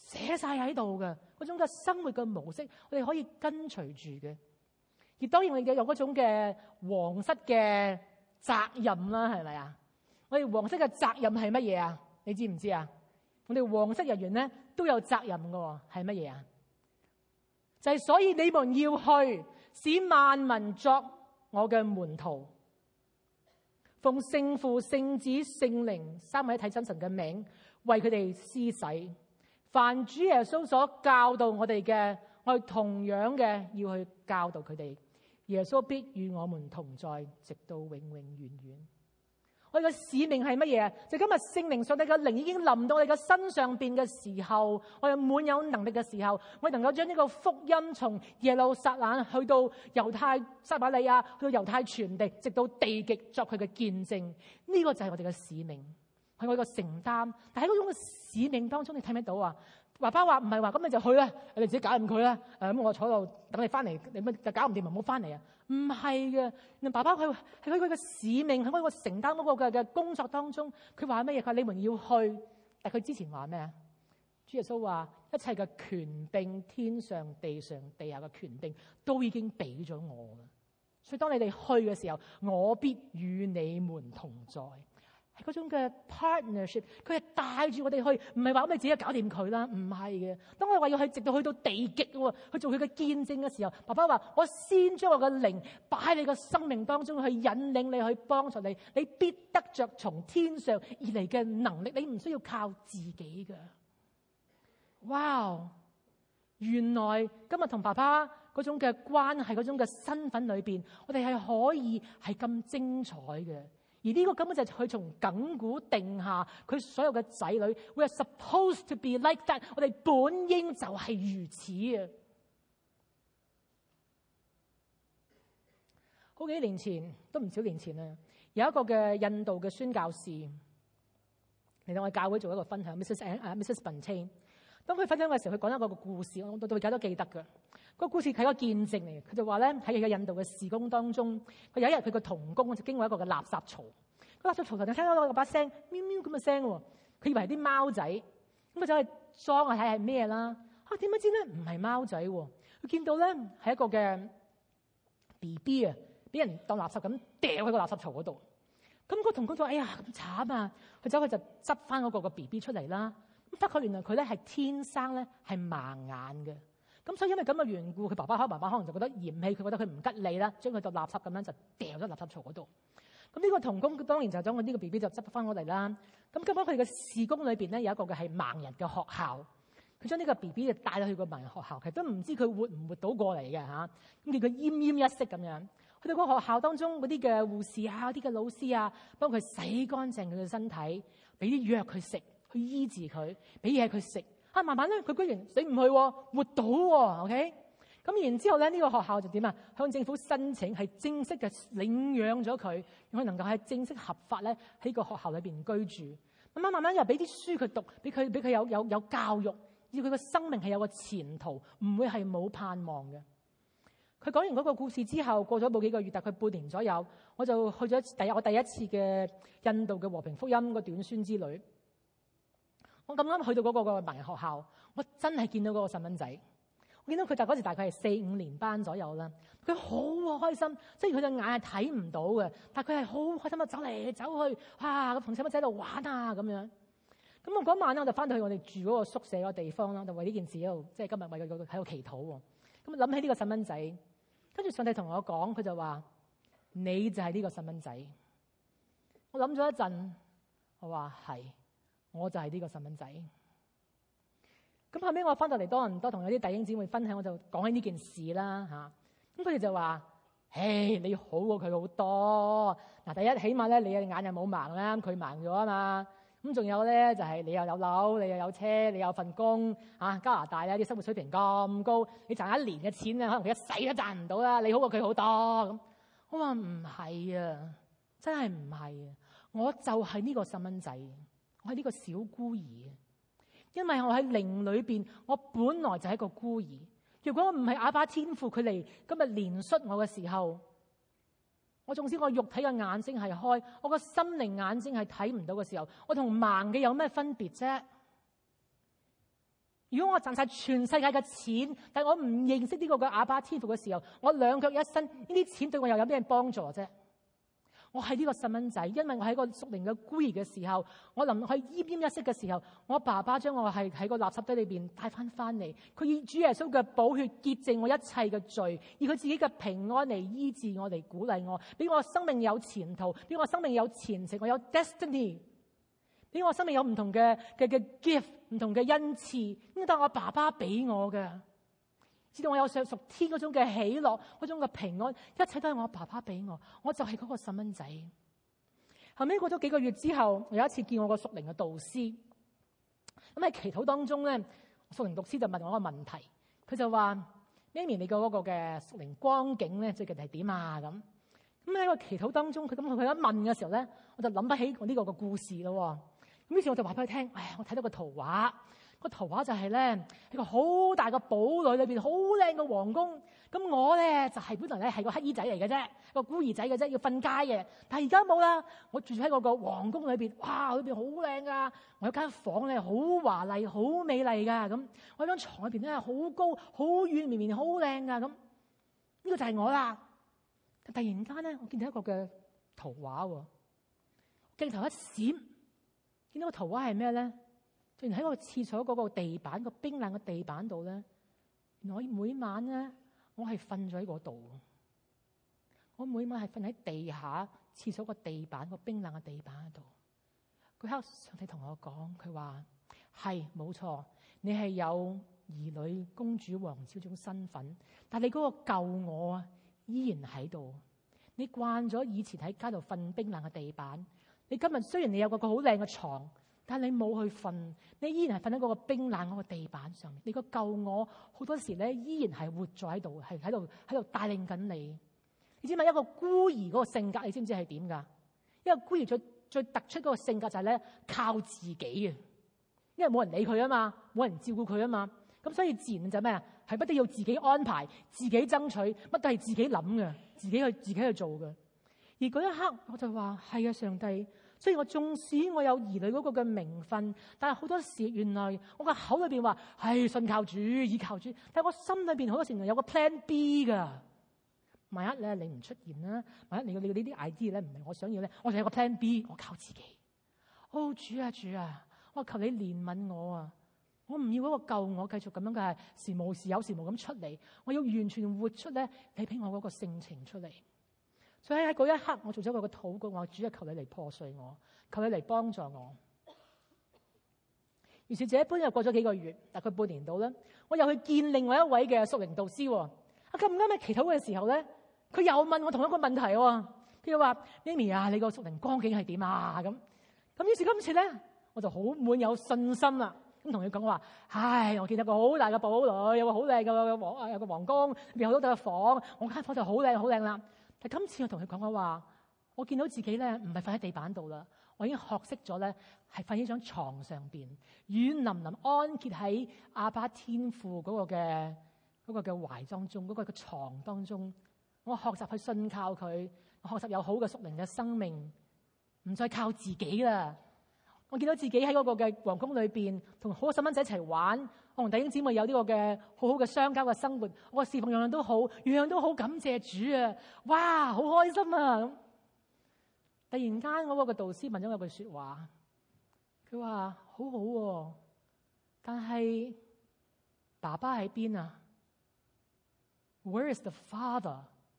寫晒喺度嘅嗰種嘅生活嘅模式，我哋可以跟隨住嘅。而當然我哋有嗰種嘅皇室嘅責任啦，係咪啊？我哋皇室嘅責任係乜嘢啊？你知唔知啊？我哋皇室人員咧都有責任嘅，係乜嘢啊？就係、是、所以你們要去，使萬民作我嘅門徒，奉聖父、聖子、聖靈三位一體真神嘅名，為佢哋施洗。凡主耶穌所教導我哋嘅，我哋同樣嘅要去教導佢哋。耶穌必與我們同在，直到永永遠遠。我哋嘅使命係乜嘢？就今日聖靈上帝嘅靈已經臨到我哋嘅身上邊嘅時候，我哋滿有能力嘅時候，我哋能夠將呢個福音從耶路撒冷去到猶太撒瑪利亞，去到猶太全地，直到地極作佢嘅見證。呢、這個就係我哋嘅使命，係我哋嘅承擔。但喺嗰種嘅使命當中，你睇唔睇到啊？爸爸話唔係話咁你就去啦，你哋自己搞掂佢啦。誒咁我坐度等你翻嚟，你乜就搞唔掂咪唔好翻嚟啊？唔係嘅，爸爸佢係佢佢嘅使命，喺嗰個承擔嗰個嘅嘅工作當中，佢話乜嘢？佢話你們要去，但佢之前話咩啊？主耶穌話一切嘅權柄，天上、地上、地下嘅權柄都已經俾咗我啦。所以當你哋去嘅時候，我必與你們同在。係嗰種嘅 partnership， 佢係帶住我哋去，唔係話咁你自己搞掂佢啦，唔係嘅。當我哋話要去，直到去到地極喎，去做佢嘅見證嘅時候，爸爸話：我先將我嘅靈擺喺你嘅生命當中，去引領你，去幫助你，你必得着從天上而嚟嘅能力，你唔需要靠自己嘅。哇！原來今日同爸爸嗰種嘅關係，嗰種嘅身份裏邊，我哋係可以係咁精彩嘅。而呢個根本就係佢從亙古定下佢所有嘅仔女 ，we are supposed to be like that。我哋本應就係如此啊！好幾年前，都唔少年前啦，有一個嘅印度嘅宣教士嚟到我哋教會做一個分享 ，Missus 啊 Missus Buntain。當佢分享嘅時候，佢講一個故事，我到而家都記得嘅。個故事係一個見證嚟嘅，佢就話咧喺佢嘅印度嘅事工當中，佢有一日佢個同工就經過一個嘅垃圾槽，個垃圾槽就聽到個把聲喵喵咁嘅聲喎，佢以為係啲貓仔，咁佢走去裝下睇係咩啦？啊點解知咧？唔係貓仔喎，佢見到咧係一個嘅 B B 啊，俾人當垃圾咁掉喺個垃圾槽嗰度。咁個同工就話：哎呀咁慘啊！佢走去就執翻嗰個個 B B 出嚟啦。咁發覺原來佢咧係天生咧係盲眼嘅。咁所以因為咁嘅緣故，佢爸爸可能爸爸可能就覺得嫌棄佢，覺得佢唔吉利啦，將佢當垃圾咁樣就掉咗垃圾槽嗰度。咁呢個同工當然就將佢呢個 B B 就執翻過嚟啦。咁咁樣佢嘅事工裏邊咧有一個嘅係盲人嘅學校，佢將呢個 B B 就帶咗去個盲人學校，其實都唔知佢活唔活到過嚟嘅嚇。咁叫佢奄奄一息咁樣。去到個學校當中嗰啲嘅護士啊、啲嘅老師啊，幫佢洗乾淨佢嘅身體，俾啲藥佢食，去醫治佢，俾嘢佢食。啊，慢慢咧，佢居然死唔去，活到喎 ，OK？咁然之後咧，呢個學校就點啊？向政府申請係正式嘅領養咗佢，讓佢能夠喺正式合法咧喺個學校裏邊居住。慢慢慢慢又俾啲書佢讀，俾佢俾佢有有有教育，要佢嘅生命係有個前途，唔會係冇盼望嘅。佢講完嗰個故事之後，過咗冇幾個月，大概半年左右，我就去咗第我第一次嘅印度嘅和平福音個短宣之旅。我咁啱去到嗰個個盲人學校，我真係見到嗰個細蚊仔。我見到佢大嗰時大概係四五年班左右啦。佢好開心，即係佢隻眼係睇唔到嘅，但係佢係好開心啊，走嚟走去，哇！咁同細蚊仔喺度玩啊咁樣。咁我嗰晚咧，我就翻到去我哋住嗰個宿舍個地方啦，就為呢件事喺度，即係今日為佢喺度祈禱喎。咁諗起呢個細蚊仔，跟住上帝同我講，佢就話：你就係呢個細蚊仔。我諗咗一陣，我話係。我就係呢個細蚊仔。咁後尾我翻到嚟多倫多，同有啲弟兄姊妹分享，我就講起呢件事啦嚇。咁佢哋就話：唉，你好過佢好多。嗱，第一起碼咧，你嘅眼又冇盲啦，佢盲咗啊嘛。咁仲有咧，就係、是、你又有樓，你又有車，你有份工嚇。加拿大咧啲生活水平咁高，你賺一年嘅錢咧，可能佢一世都賺唔到啦。你好過佢好多咁。我話唔係啊，真係唔係啊，我就係呢個細蚊仔。我係呢個小孤兒，因為我喺靈裏邊，我本來就係一個孤兒。如果我唔係阿爸天父佢嚟今日憐恤我嘅時候，我縱使我肉體嘅眼睛係開，我個心靈眼睛係睇唔到嘅時候，我同盲嘅有咩分別啫？ 如果我賺晒全世界嘅錢，但我唔認識呢個嘅阿爸天父嘅時候，我兩腳一伸，呢啲錢對我又有咩幫助啫？我係呢個細蚊仔，因為我喺個屬靈嘅孤兒嘅時候，我臨去奄奄一息嘅時候，我爸爸將我係喺個垃圾堆裏邊帶翻翻嚟，佢以主耶穌嘅寶血潔淨我一切嘅罪，以佢自己嘅平安嚟醫治我，嚟鼓勵我，俾我生命有前途，俾我生命有前程，我有 destiny， 俾我生命有唔同嘅嘅嘅 gift， 唔同嘅恩賜，呢個係我爸爸俾我嘅。知道我有上屬天嗰種嘅喜樂，嗰種嘅平安，一切都係我爸爸俾我，我就係嗰個細蚊仔。後尾過咗幾個月之後，我有一次見我個屬靈嘅導師，咁喺祈禱當中咧，屬靈導師就問我一個問題，佢就話：媽咪，你個嗰個嘅屬靈光景咧，最近係點啊？咁咁喺個祈禱當中，佢咁佢一問嘅時候咧，我就諗不起我呢個嘅故事咯。咁於是我就話俾佢聽：唉，我睇到個圖畫。個圖畫就係咧，一個好大嘅堡壘裏邊，好靚嘅皇宮。咁我咧就係、是、本來咧係個乞兒仔嚟嘅啫，個孤兒仔嘅啫，要瞓街嘅。但係而家冇啦，我住喺嗰個皇宮裏邊，哇，裏邊好靚噶。我有間房咧，好華麗，好美麗噶。咁我張床裏邊咧，好高，好軟綿綿，好靚噶。咁呢、這個就係我啦。但突然間咧，我見到一個嘅圖畫喎，鏡頭一閃，見到個圖畫係咩咧？原來喺個廁所嗰個地板，個冰冷嘅地板度咧，原來我每晚咧，我係瞓咗喺嗰度。我每晚係瞓喺地下廁所個地板，個冰冷嘅地板嗰度。嗰刻上帝同我講，佢話係冇錯，你係有兒女、公主、王子嗰種身份，但係你嗰個舊我啊，依然喺度。你慣咗以前喺街度瞓冰冷嘅地板，你今日雖然你有個個好靚嘅床，但係你冇去瞓，你依然係瞓喺嗰個冰冷嗰個地板上面。你個舊我好多時咧，依然係活在喺度，係喺度喺度帶領緊你。你知唔知一個孤兒嗰個性格？你知唔知係點噶？一個孤兒最最突出嗰個性格就係咧，靠自己嘅，因為冇人理佢啊嘛，冇人照顧佢啊嘛，咁所以自然就咩啊？係不得要自己安排、自己爭取，乜都係自己諗嘅，自己去自己去做嘅。而嗰一刻我就話：係啊，上帝。所以我縱使我有兒女嗰個嘅名分，但係好多時原來我個口裏邊話係信靠主、倚靠主，但係我心裏邊好多時有個 plan B 噶。萬一咧你唔出現啦，萬一你嘅你呢啲 idea 咧唔係我想要咧，我就有個 plan B， 我靠自己。哦，主啊主啊，我求你憐憫我啊！我唔要嗰個舊我繼續咁樣嘅時無時有時無咁出嚟，我要完全活出咧你俾我嗰個性情出嚟。所以喺嗰一刻，我做咗一個禱告，我話主啊，求你嚟破碎我，求你嚟幫助我。於是這一般又過咗幾個月，大概半年到啦，我又去見另外一位嘅屬靈導師。啊咁啱喺祈禱嘅時候咧，佢又問我同一個問題喎。佢又話：媽咪啊，你個屬靈光景係點啊？咁咁於是今次咧，我就好滿有信心啦。咁同佢講話：唉，我見到個好大嘅堡壘，有個好靚嘅皇啊，有個皇宮，有好多嘅房，我間房就好靚好靚啦。但今次我同佢講嘅話，我見到自己咧唔係瞓喺地板度啦，我已經學識咗咧係瞓喺張床上邊，軟腍腍安歇喺阿爸天父嗰個嘅嗰個嘅懷當中，嗰個嘅床當中。我學習去信靠佢，我學習有好嘅屬靈嘅生命，唔再靠自己啦。我見到自己喺嗰個嘅皇宮裏邊，同好多細蚊仔一齊玩，我同弟兄姊妹有呢個嘅好好嘅相交嘅生活，我嘅侍奉樣樣都好，樣樣都好，感謝主啊！哇，好開心啊！咁突然間，我嗰個導師問咗我句說話，佢話：好好喎，但係爸爸喺邊啊 ？Where is the father？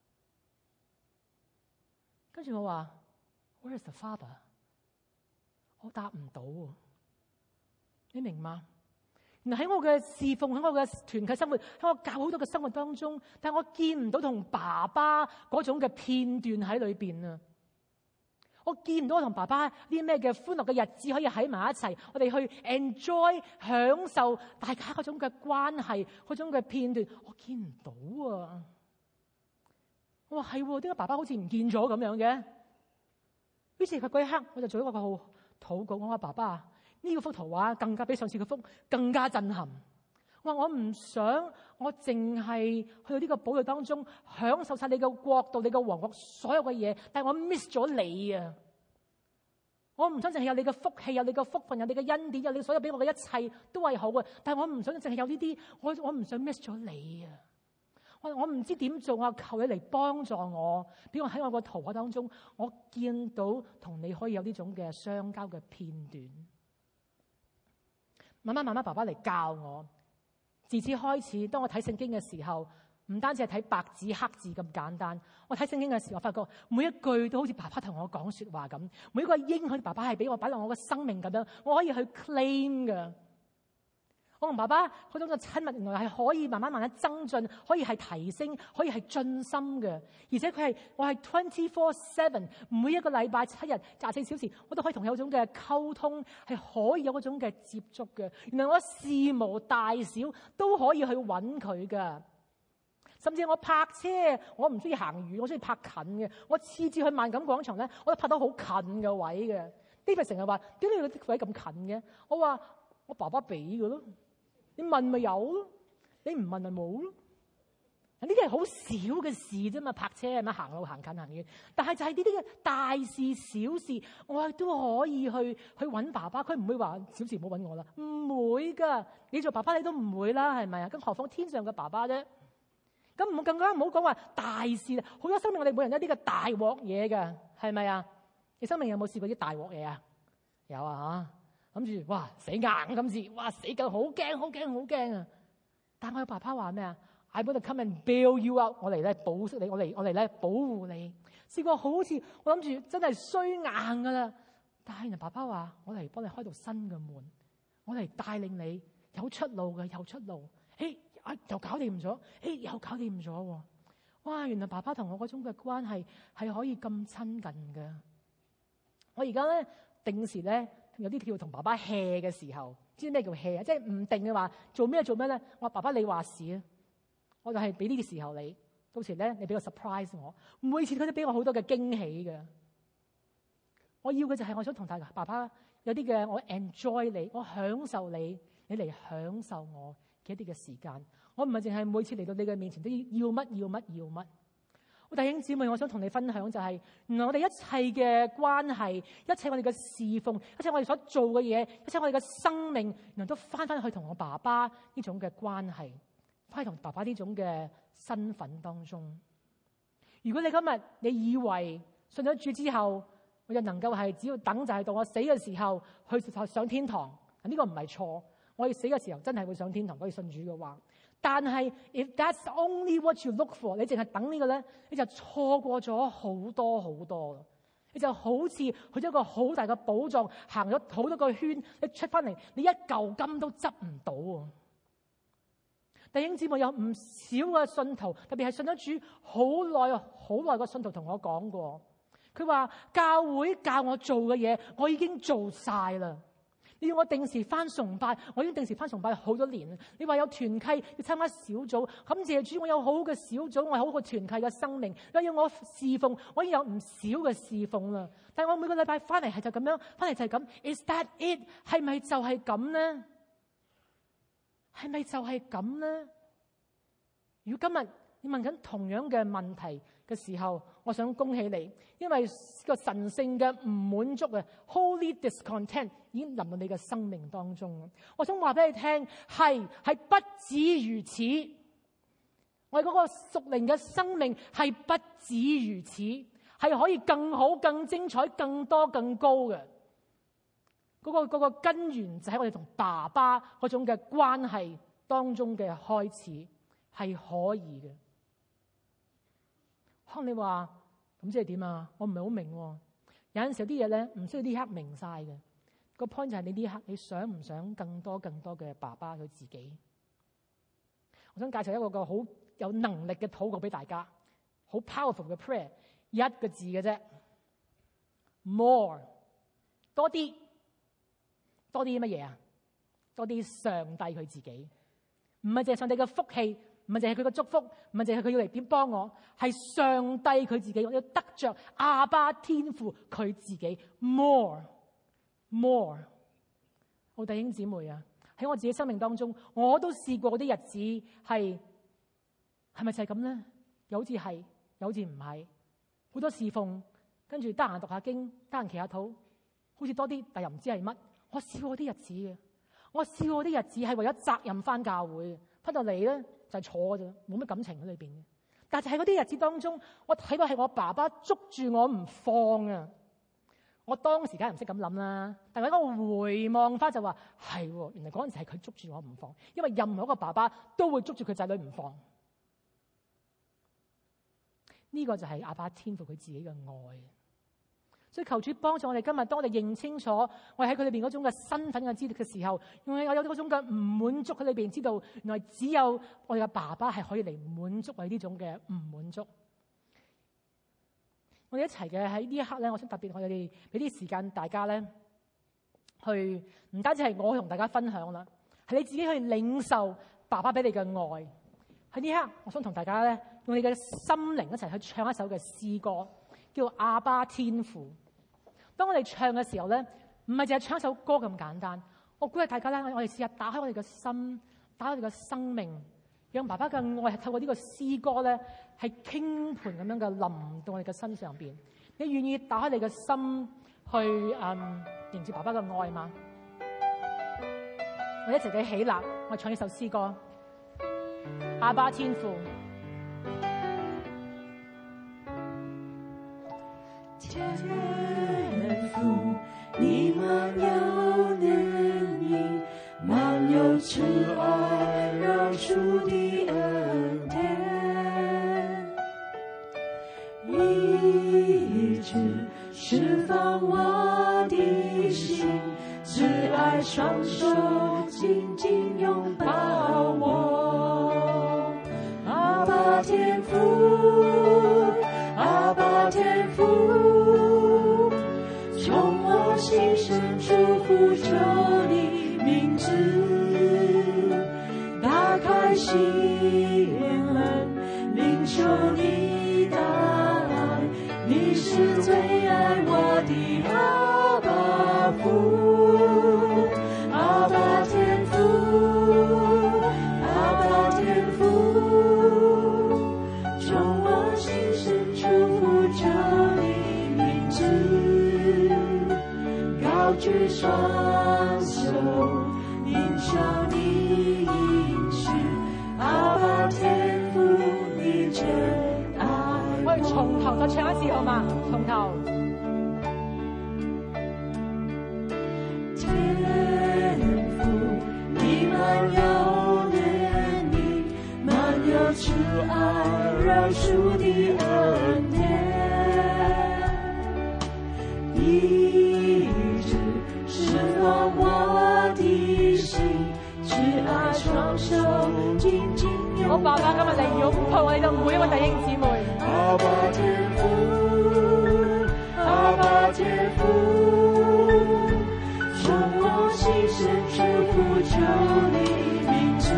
跟住我話 ：Where is the father？我答唔到，你明嗎？原來喺我嘅侍奉，喺我嘅團契生活，喺我教好多嘅生活當中，但係我見唔到同爸爸嗰種嘅片段喺裏邊啊！我見唔到我同爸爸啲咩嘅歡樂嘅日子可以喺埋一齊，我哋去 enjoy 享受大家嗰種嘅關係，嗰種嘅片段，我見唔到啊！我話係，點解爸爸好似唔見咗咁樣嘅？於是佢嗰一刻，我就做咗一個好禱告，我話爸爸，呢個幅圖畫更加比上次嘅幅更加震撼。我話我唔想我淨係去到呢個堡壘當中享受晒你嘅國度、你嘅王國所有嘅嘢，但係我 miss 咗你啊！ 我唔想淨係有你嘅福氣，有你嘅福分，有你嘅恩典，有你所有俾我嘅一切都係好嘅。但係我唔想淨係有呢啲，我我唔想 miss 咗你啊！我我唔知點做，我求你嚟幫助我，俾我喺我個圖畫當中，我見到同你可以有呢種嘅相交嘅片段。慢慢慢慢，爸爸嚟教我。自此開始，當我睇聖經嘅時候，唔單止係睇白紙黑字咁簡單。我睇聖經嘅時候，我發覺每一句都好似爸爸同我講說話咁，每一個應許爸爸係俾我擺落我嘅生命咁樣，我可以去 claim 㗎。我同爸爸嗰種嘅親密，原來係可以慢慢慢慢增進，可以係提升，可以係進心嘅。而且佢係我係 twenty four seven， 每一個禮拜七日廿四小時，我都可以同佢有種嘅溝通，係可以有嗰種嘅接觸嘅。原來我事無大小都可以去揾佢噶。甚至我泊車，我唔中意行遠，我中意泊近嘅。我次次去萬錦廣場咧，我都泊到好近嘅位嘅。David 成日話：點解你個位咁近嘅？我話我爸爸俾嘅咯。你問咪有咯，你唔問咪冇咯。呢啲係好少嘅事啫嘛，泊車係咪行路行近行遠？但係就係呢啲嘅大事小事，我都可以去去揾爸爸。佢唔會話小事唔好揾我啦，唔會噶。你做爸爸你都唔會啦，係咪啊？更何況天上嘅爸爸啫。咁唔更加唔好講話大事啦。好多生命我哋每人一啲嘅大鑊嘢㗎，係咪啊？你生命有冇試過啲大鑊嘢啊？有啊嚇。諗住哇死硬今次，哇死緊，好驚好驚好驚啊！但我有爸爸話咩啊 ？I want to come and bail you out， 我嚟咧保釋你，我嚟我嚟咧保護你。試過好似我諗住真係衰硬噶啦，但係原來爸爸話我嚟幫你開到新嘅門，我嚟帶領你有出路嘅，有出路。誒啊又搞掂咗，誒又搞掂咗喎！哇，原來爸爸同我嗰種嘅關係係可以咁親近嘅。我而家咧定時咧。有啲叫同爸爸 hea 嘅時候，知咩叫 hea 啊？即係唔定嘅話，做咩做咩咧？我話爸爸你話事啊，我就係俾呢啲時候你，到時咧你俾個 surprise 我，每次佢都俾我好多嘅驚喜嘅。我要嘅就係我想同大爸爸有啲嘅我 enjoy 你，我享受你，你嚟享受我嘅一啲嘅時間。我唔係淨係每次嚟到你嘅面前都要要乜要乜要乜。弟兄姊妹，我想同你分享就係，原來我哋一切嘅關係，一切我哋嘅侍奉，一切我哋所做嘅嘢，一切我哋嘅生命，原來都翻翻去同我爸爸呢種嘅關係，翻去同爸爸呢種嘅身份當中。如果你今日你以為信咗主之後，我就能夠係只要等就係到我死嘅時候去上天堂，呢個唔係錯。我哋死嘅時候真係會上天堂，可以信主嘅話。但係，if that's only what you look for，你淨係等呢個咧，你就錯過咗好多好多啦。你就好似去咗一個好大嘅寶藏，行咗好多個圈，你出翻嚟，你一嚿金都執唔到啊！弟兄姊妹，有唔少嘅信徒，特別係信咗主好耐、好耐嘅信徒同我講過，佢話教會教我做嘅嘢，我已經做晒啦。你要我定時翻崇拜，我已經定時翻崇拜好多年。你話有團契要參加小組，感謝主，我有好好嘅小組，我有好好嘅團契嘅生命。又要我侍奉，我已經有唔少嘅侍奉啦。但係我每個禮拜翻嚟係就咁樣，翻嚟就係咁。Is that it？係咪就係咁咧？係咪就係咁咧？如果今日你問緊同樣嘅問題嘅時候，我想恭喜你，因為個神聖嘅唔滿足啊 ，Holy discontent 已經臨到你嘅生命當中。我想話俾你聽，係係不止如此，我哋嗰個屬靈嘅生命係不止如此，係可以更好、更精彩、更多、更高嘅。嗰個嗰個根源就喺我哋同爸爸嗰種嘅關係當中嘅開始，係可以嘅。可能你話咁即係點啊？我唔係好明喎。有陣時有啲嘢咧，唔需要呢刻明晒嘅。個 point 就係你呢刻你想唔想更多更多嘅爸爸佢自己？我想介紹一個個好有能力嘅禱告俾大家，好 powerful 嘅 prayer， 一個字嘅啫 ，more 多啲，多啲乜嘢啊？多啲上帝佢自己，唔係淨係上帝嘅福氣。唔係淨係佢嘅祝福，唔係淨係佢要嚟點幫我，係上帝佢自己，我要得着阿爸天父佢自己 more more。好弟兄姊妹啊，喺我自己生命當中，我都試過嗰啲日子係係咪就係咁咧？有好似係，有好似唔係，好多侍奉，跟住得閒讀下經，得閒祈下禱， 好似多啲，但又唔知係乜。我試過啲日子嘅，我試過啲日子係為咗責任翻教會，翻到嚟咧就係坐咋，冇乜感情喺裏邊嘅。但係喺嗰啲日子當中，我睇到係我爸爸捉住我唔放啊！我當時梗係唔識咁諗啦，但係我回望翻就話係，原來嗰陣時係佢捉住我唔放，因為任何一個爸爸都會捉住佢仔女唔放。呢個就係阿爸天父佢自己嘅愛。所以求主幫助我哋今日，當我哋認清楚我哋喺佢裏邊嗰種嘅身份嘅知識嘅時候，我哋有嗰種嘅唔滿足喺裏邊，知道原來只有我哋嘅爸爸係可以嚟滿足我哋呢種嘅唔滿足。我哋一齊嘅喺呢一刻咧，我想特別我哋俾啲時間大家咧，去唔單止係我同大家分享啦，係你自己去領受爸爸俾你嘅愛。喺呢一刻，我想同大家咧用你嘅心靈一齊去唱一首嘅詩歌，叫《阿爸天父》。當我哋唱嘅時候咧，唔係淨係唱一首歌咁簡單。我鼓勵大家咧，我哋試下打開我哋嘅心，打開我哋嘅生命，讓爸爸嘅愛係透過呢個詩歌咧，係傾盆咁樣嘅臨到我哋嘅身上邊。你願意打開你嘅心去嗯迎接爸爸嘅愛嗎？我哋一齊嘅起立，我唱呢首詩歌《阿爸天父》。 天父，你滿有憐憫，滿有慈愛饒恕的恩典，一直釋放我的心，慈愛雙手緊緊擁抱我。阿爸天父，阿爸天父，從我心深處呼求你名字，打開心門，領受你的愛，你是最愛我的阿爸父，阿爸天父，阿爸天父，從我心深處呼求你名字，高舉雙手，領受你應許，阿爸天父，你真愛我。 我哋從頭再唱一次好嗎？從頭。 天父，你滿有憐憫，滿有慈愛饒恕的恩典，一直釋放我的心，慈愛雙手緊緊擁抱。 我爸爸今日嚟擁抱我哋嘅每一位弟兄姊妹。 阿爸天父，阿爸天父，從我心深處呼求你名字，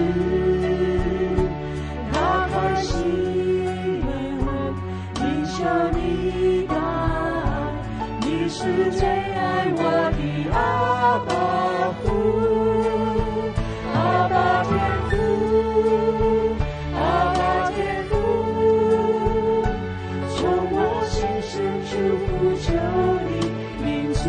打開心門，領受你的愛，你是最愛我的阿爸父，阿爸天父，阿爸天父，從我心深處呼求你名字，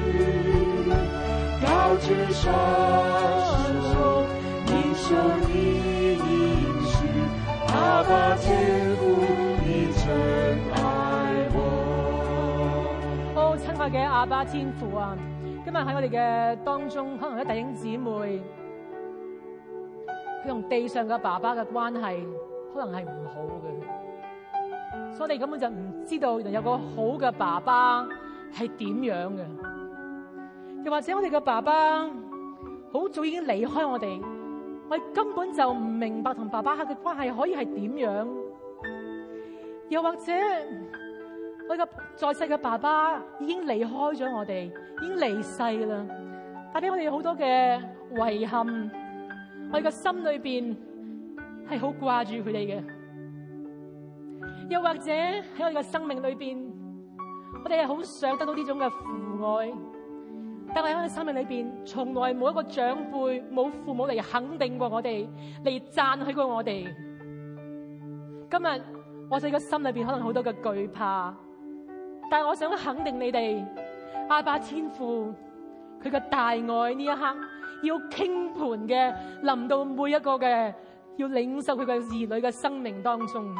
高舉雙手，領受你應許，阿爸天父，你真愛我。 好，親愛嘅阿爸天父啊，今日喺我哋嘅當中，可能啲弟兄姊妹，佢同地上嘅爸爸嘅關係可能係唔好嘅，所以我哋根本就唔知道原來有個好嘅爸爸係點樣嘅。又或者我哋嘅爸爸好早已經離開我哋，我哋根本就唔明白同爸爸嘅關係可以係點樣。又或者我哋嘅在世嘅爸爸已經離開咗我哋，已經離世啦，帶俾我哋好多嘅遺憾。我哋嘅心裏邊係好掛住佢哋嘅。又或者喺我哋嘅生命裏邊，我哋係好想得到呢種嘅父愛，但係喺我哋生命裏邊，從來冇一個長輩、冇父母嚟肯定過我哋，嚟讚許過我哋。今日我哋嘅心裏邊可能好多嘅懼怕，但係我想肯定你哋， 阿爸天父佢嘅大愛呢一刻要傾盆嘅臨到每一個嘅要領受佢嘅兒女嘅生命當中，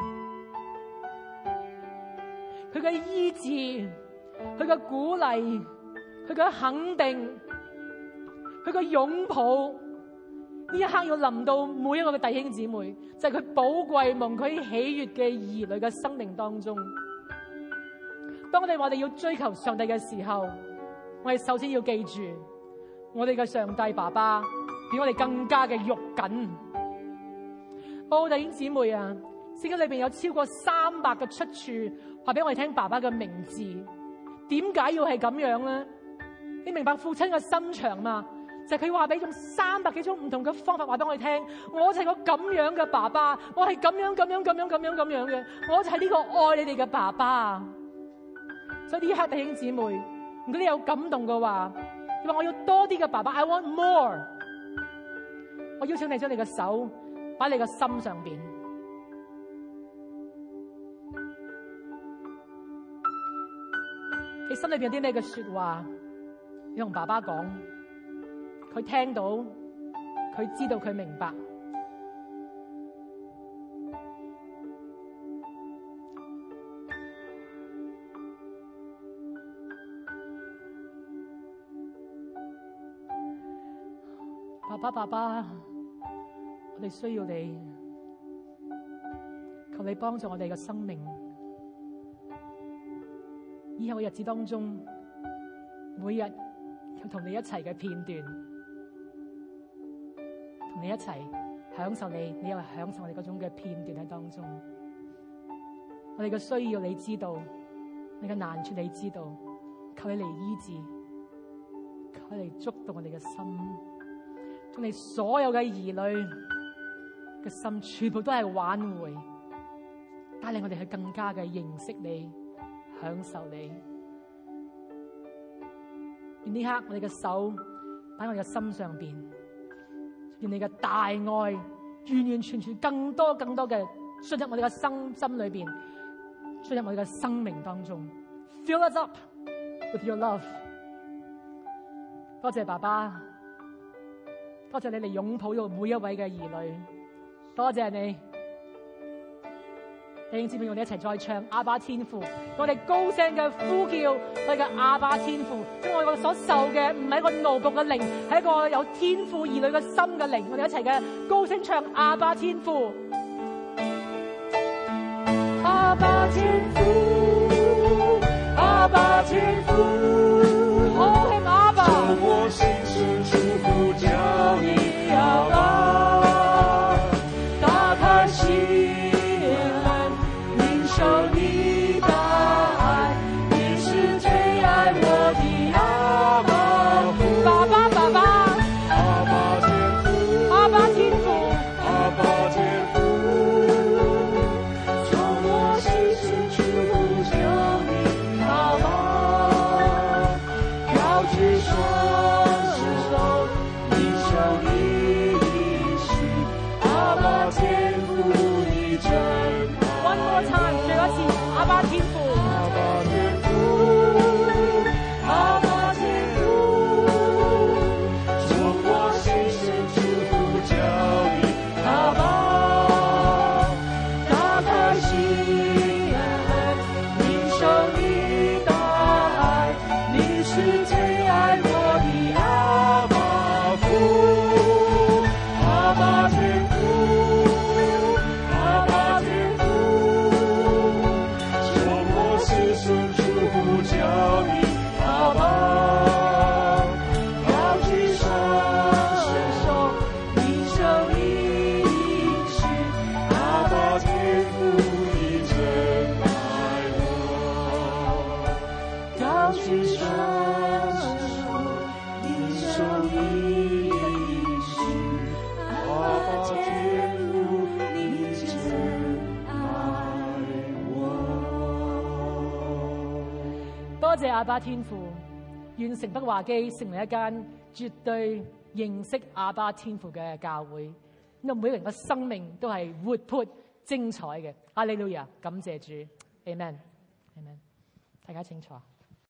佢嘅醫治，佢嘅鼓勵，佢嘅肯定，佢嘅擁抱，呢一刻要臨到每一個嘅弟兄姊妹，就係佢寶貴蒙佢喜悅嘅兒女嘅生命當中。當我哋話我哋要追求上帝嘅時候，我哋首先要記住，我哋嘅上帝爸爸比我哋更加嘅肉緊。哦，弟兄姊妹啊，聖經裏邊有超過三百個出處話俾我哋聽爸爸嘅名字，點解要係咁樣咧？你明白父親嘅心腸嘛？就係佢話俾用三百幾種唔同嘅方法話俾我哋聽，我就係個咁樣嘅爸爸，我係咁樣咁樣咁樣咁樣咁樣嘅，我就係呢個愛你哋嘅爸爸。所以呢一刻弟兄姊妹，如果你有感動嘅話，你話我要多啲嘅爸爸 ，I want more。我邀請你將你嘅手擺喺你嘅心上邊，你心裏邊有啲咩嘅說話，你同爸爸講，佢聽到，佢知道，佢明白。爸爸，爸爸，我哋需要你，求你幫助我哋嘅生命。以後嘅日子當中，每日要同你一齊嘅片段，同你一齊享受你，你又享受我哋嗰種嘅片段喺當中。我哋嘅需要你知道，你嘅難處你知道，求你嚟醫治，求你嚟觸動我哋嘅心。將你所有嘅兒女嘅心全部都係挽回，帶領我哋去更加嘅認識你，享受你。願呢刻我哋嘅手擺喺我哋嘅心上邊，願你嘅大愛完完全全更多更多嘅進入我哋嘅心心裏邊，進入我哋嘅生命當中。Fill us up with your love。多謝爸爸。多謝你嚟擁抱到每一位嘅兒女，多謝你。弟兄姊妹，我哋一齊再唱阿爸天父，我哋高聲嘅呼叫我哋嘅阿爸天父，因為我哋所受嘅唔係一個奴僕嘅靈，係一個有天父兒女嘅心嘅靈。我哋一齊嘅高聲唱阿爸天父，阿爸天父，阿爸天父，哦，係阿爸。我心深處呼叫你阿爸，打開心門，領受你的愛，你是最愛我的阿爸父。爸爸爸爸，阿爸天父，阿爸天父，阿爸天父，從我心深處呼叫你阿爸，高舉雙手，領受你應許，阿爸天父你真愛。One more time，最後一次，阿爸天父，阿爸天父，阿爸天父，從我心深處呼叫你阿爸，打開心門，領受你的愛，你是最愛我的阿爸父，阿爸天父，阿爸天父，從我心深處呼叫你阿爸，高舉雙手，領受你應許，阿爸天父你真愛我，高舉雙手，領受你應許，阿爸天父你真愛我。多謝阿爸天父，願城北華基成為一間絕對認識阿爸天父嘅教會，因為每個人嘅生命都係活潑精彩嘅。哈利路亞，感謝主 ，Amen，Amen。大家請坐。